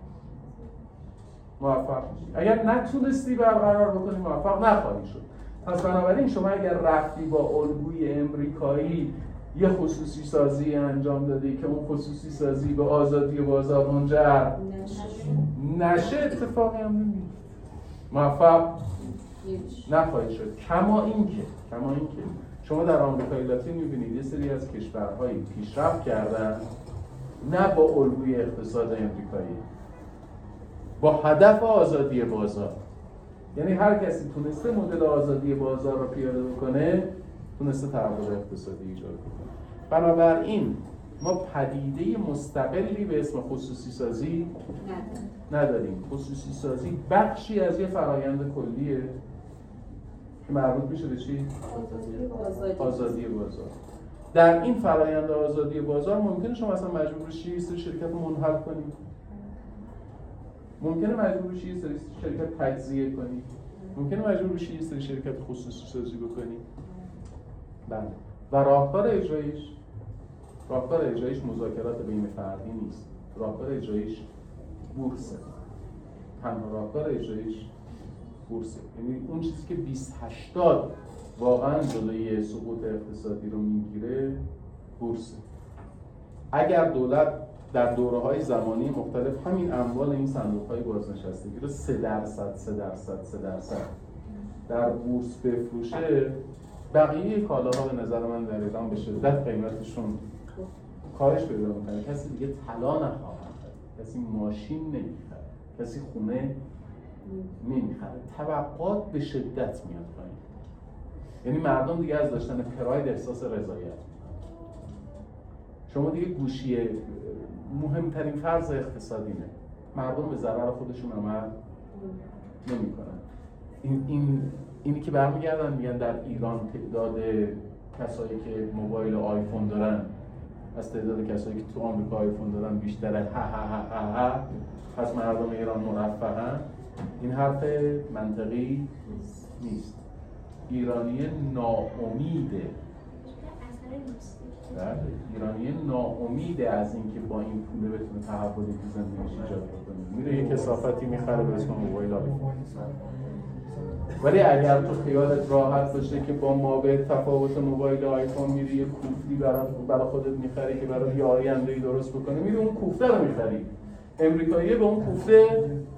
موفق میشی. اگر نتونستی برقرار بکنی موفق نخواهی شد. پس بنابراین شما اگر رفتی با الگوی امریکایی یه خصوصی سازی انجام دادی که اون خصوصی سازی به آزادی بازار منجر نشه، اتفاقی هم نمیفته. موفق نخواهی شد. کما اینکه شما در آمریکای لاتین می‌بینید یه سری از کشورهایی پیشرفت کردن نه با الگوی اقتصاد امریکایی، با هدف آزادی بازار. یعنی هر کسی تونسته مدل آزادی بازار رو پیاده بکنه، تونسته تحول اقتصادی ایجاد کنه. بنابراین ما پدیده مستقلی به اسم خصوصی سازی نداریم. خصوصی سازی بخشی از یه فرایند کلیه که مربوط میشه به چی؟ آزادی بازار. در این فرایند آزادی بازار ممکنه شما اصلا مجبور بشی یه سری شرکت رو منحل کنی، ممکنه مجبور بشی یه سری شرکت تجزیه کنی، ممکنه مجبور بشی یه سری شرکت خصوصی سازی بکنی. بله. و راهکار اجرایش مذاکرات بین فردی نیست. راهکار اجرایش بورسه. تنها راهکار اجرایش بورسه. یعنی اون چیزی که 2080 واقعا جلوی سقوط اقتصادی رو میگیره بورسه. اگر دولت در دوره‌های زمانی مختلف همین اموال این صندوق‌های بازنشستگی رو 3% در بورس بفروشه، بقیه کالاها به نظر من در ایران به شدت قیمتشون کاهش پیدا می‌کنه. کسی دیگه طلا نخواهد خرید، کسی ماشین نمی‌خره، کسی خونه نمی‌خره. طبقات به شدت میاد پایین. یعنی مردم دیگه از داشتن پراید احساس رضایت. شما دیگه گوشیه مهمترین فرض اقتصادینه. مردم به ضرر خودشون عمل نمی‌کنن. اینی که برمیگردن میگن در ایران تعداد کسایی که موبایل آیفون دارن از تعداد کسایی که تو آمریکا آیفون دارن بیشتره. پس مردم ایران مرفهن. این حرف منطقی نیست. ایرانی ناامیده. ایرانی ناامیده از اینکه با این پول بتونه تحولی تو زندگیش ایجاد کنه. میره یه کثافتی میخره به اسم موبایل آیفون. ولی اگر تو خیالت راحت باشه که با ما به تفاوت موبایل آیفون میری یه کوفتی برای خودت میخری که برای یه آینده‌ای درست بکنه، میری اون کوفته رو میخری. امریکایی به اون کوفته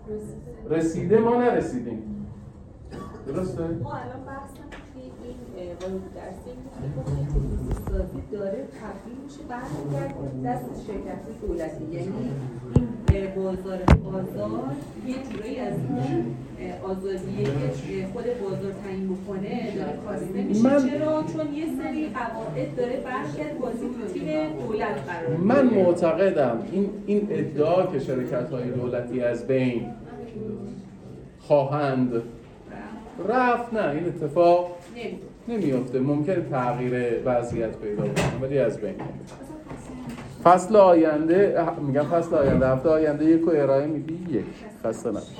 رسیده، ما نرسیدیم. درسته؟ ما الان بحثم توی این آقای درسی که خصوصی سازی داره تبدیل میشه برمیگرده دست شرکت دولتی، یعنی این بازار یه جورایی از این آزادیه که خود بازار تعیین بکنه داره کاسته میشه. چرا؟ چون یه سری قواعد داره برمیگرده بازی تو تیم دولت قرار میگیره. من معتقدم این ادعا که شرکت‌های دولتی از بین خواهند رفت، نه این اتفاق نمیفته. ممکنه تغییر وضعیت پیدا کنه ولی از بین فصل آینده هفته آینده یک ارائه میدی. یک خسته نباشید.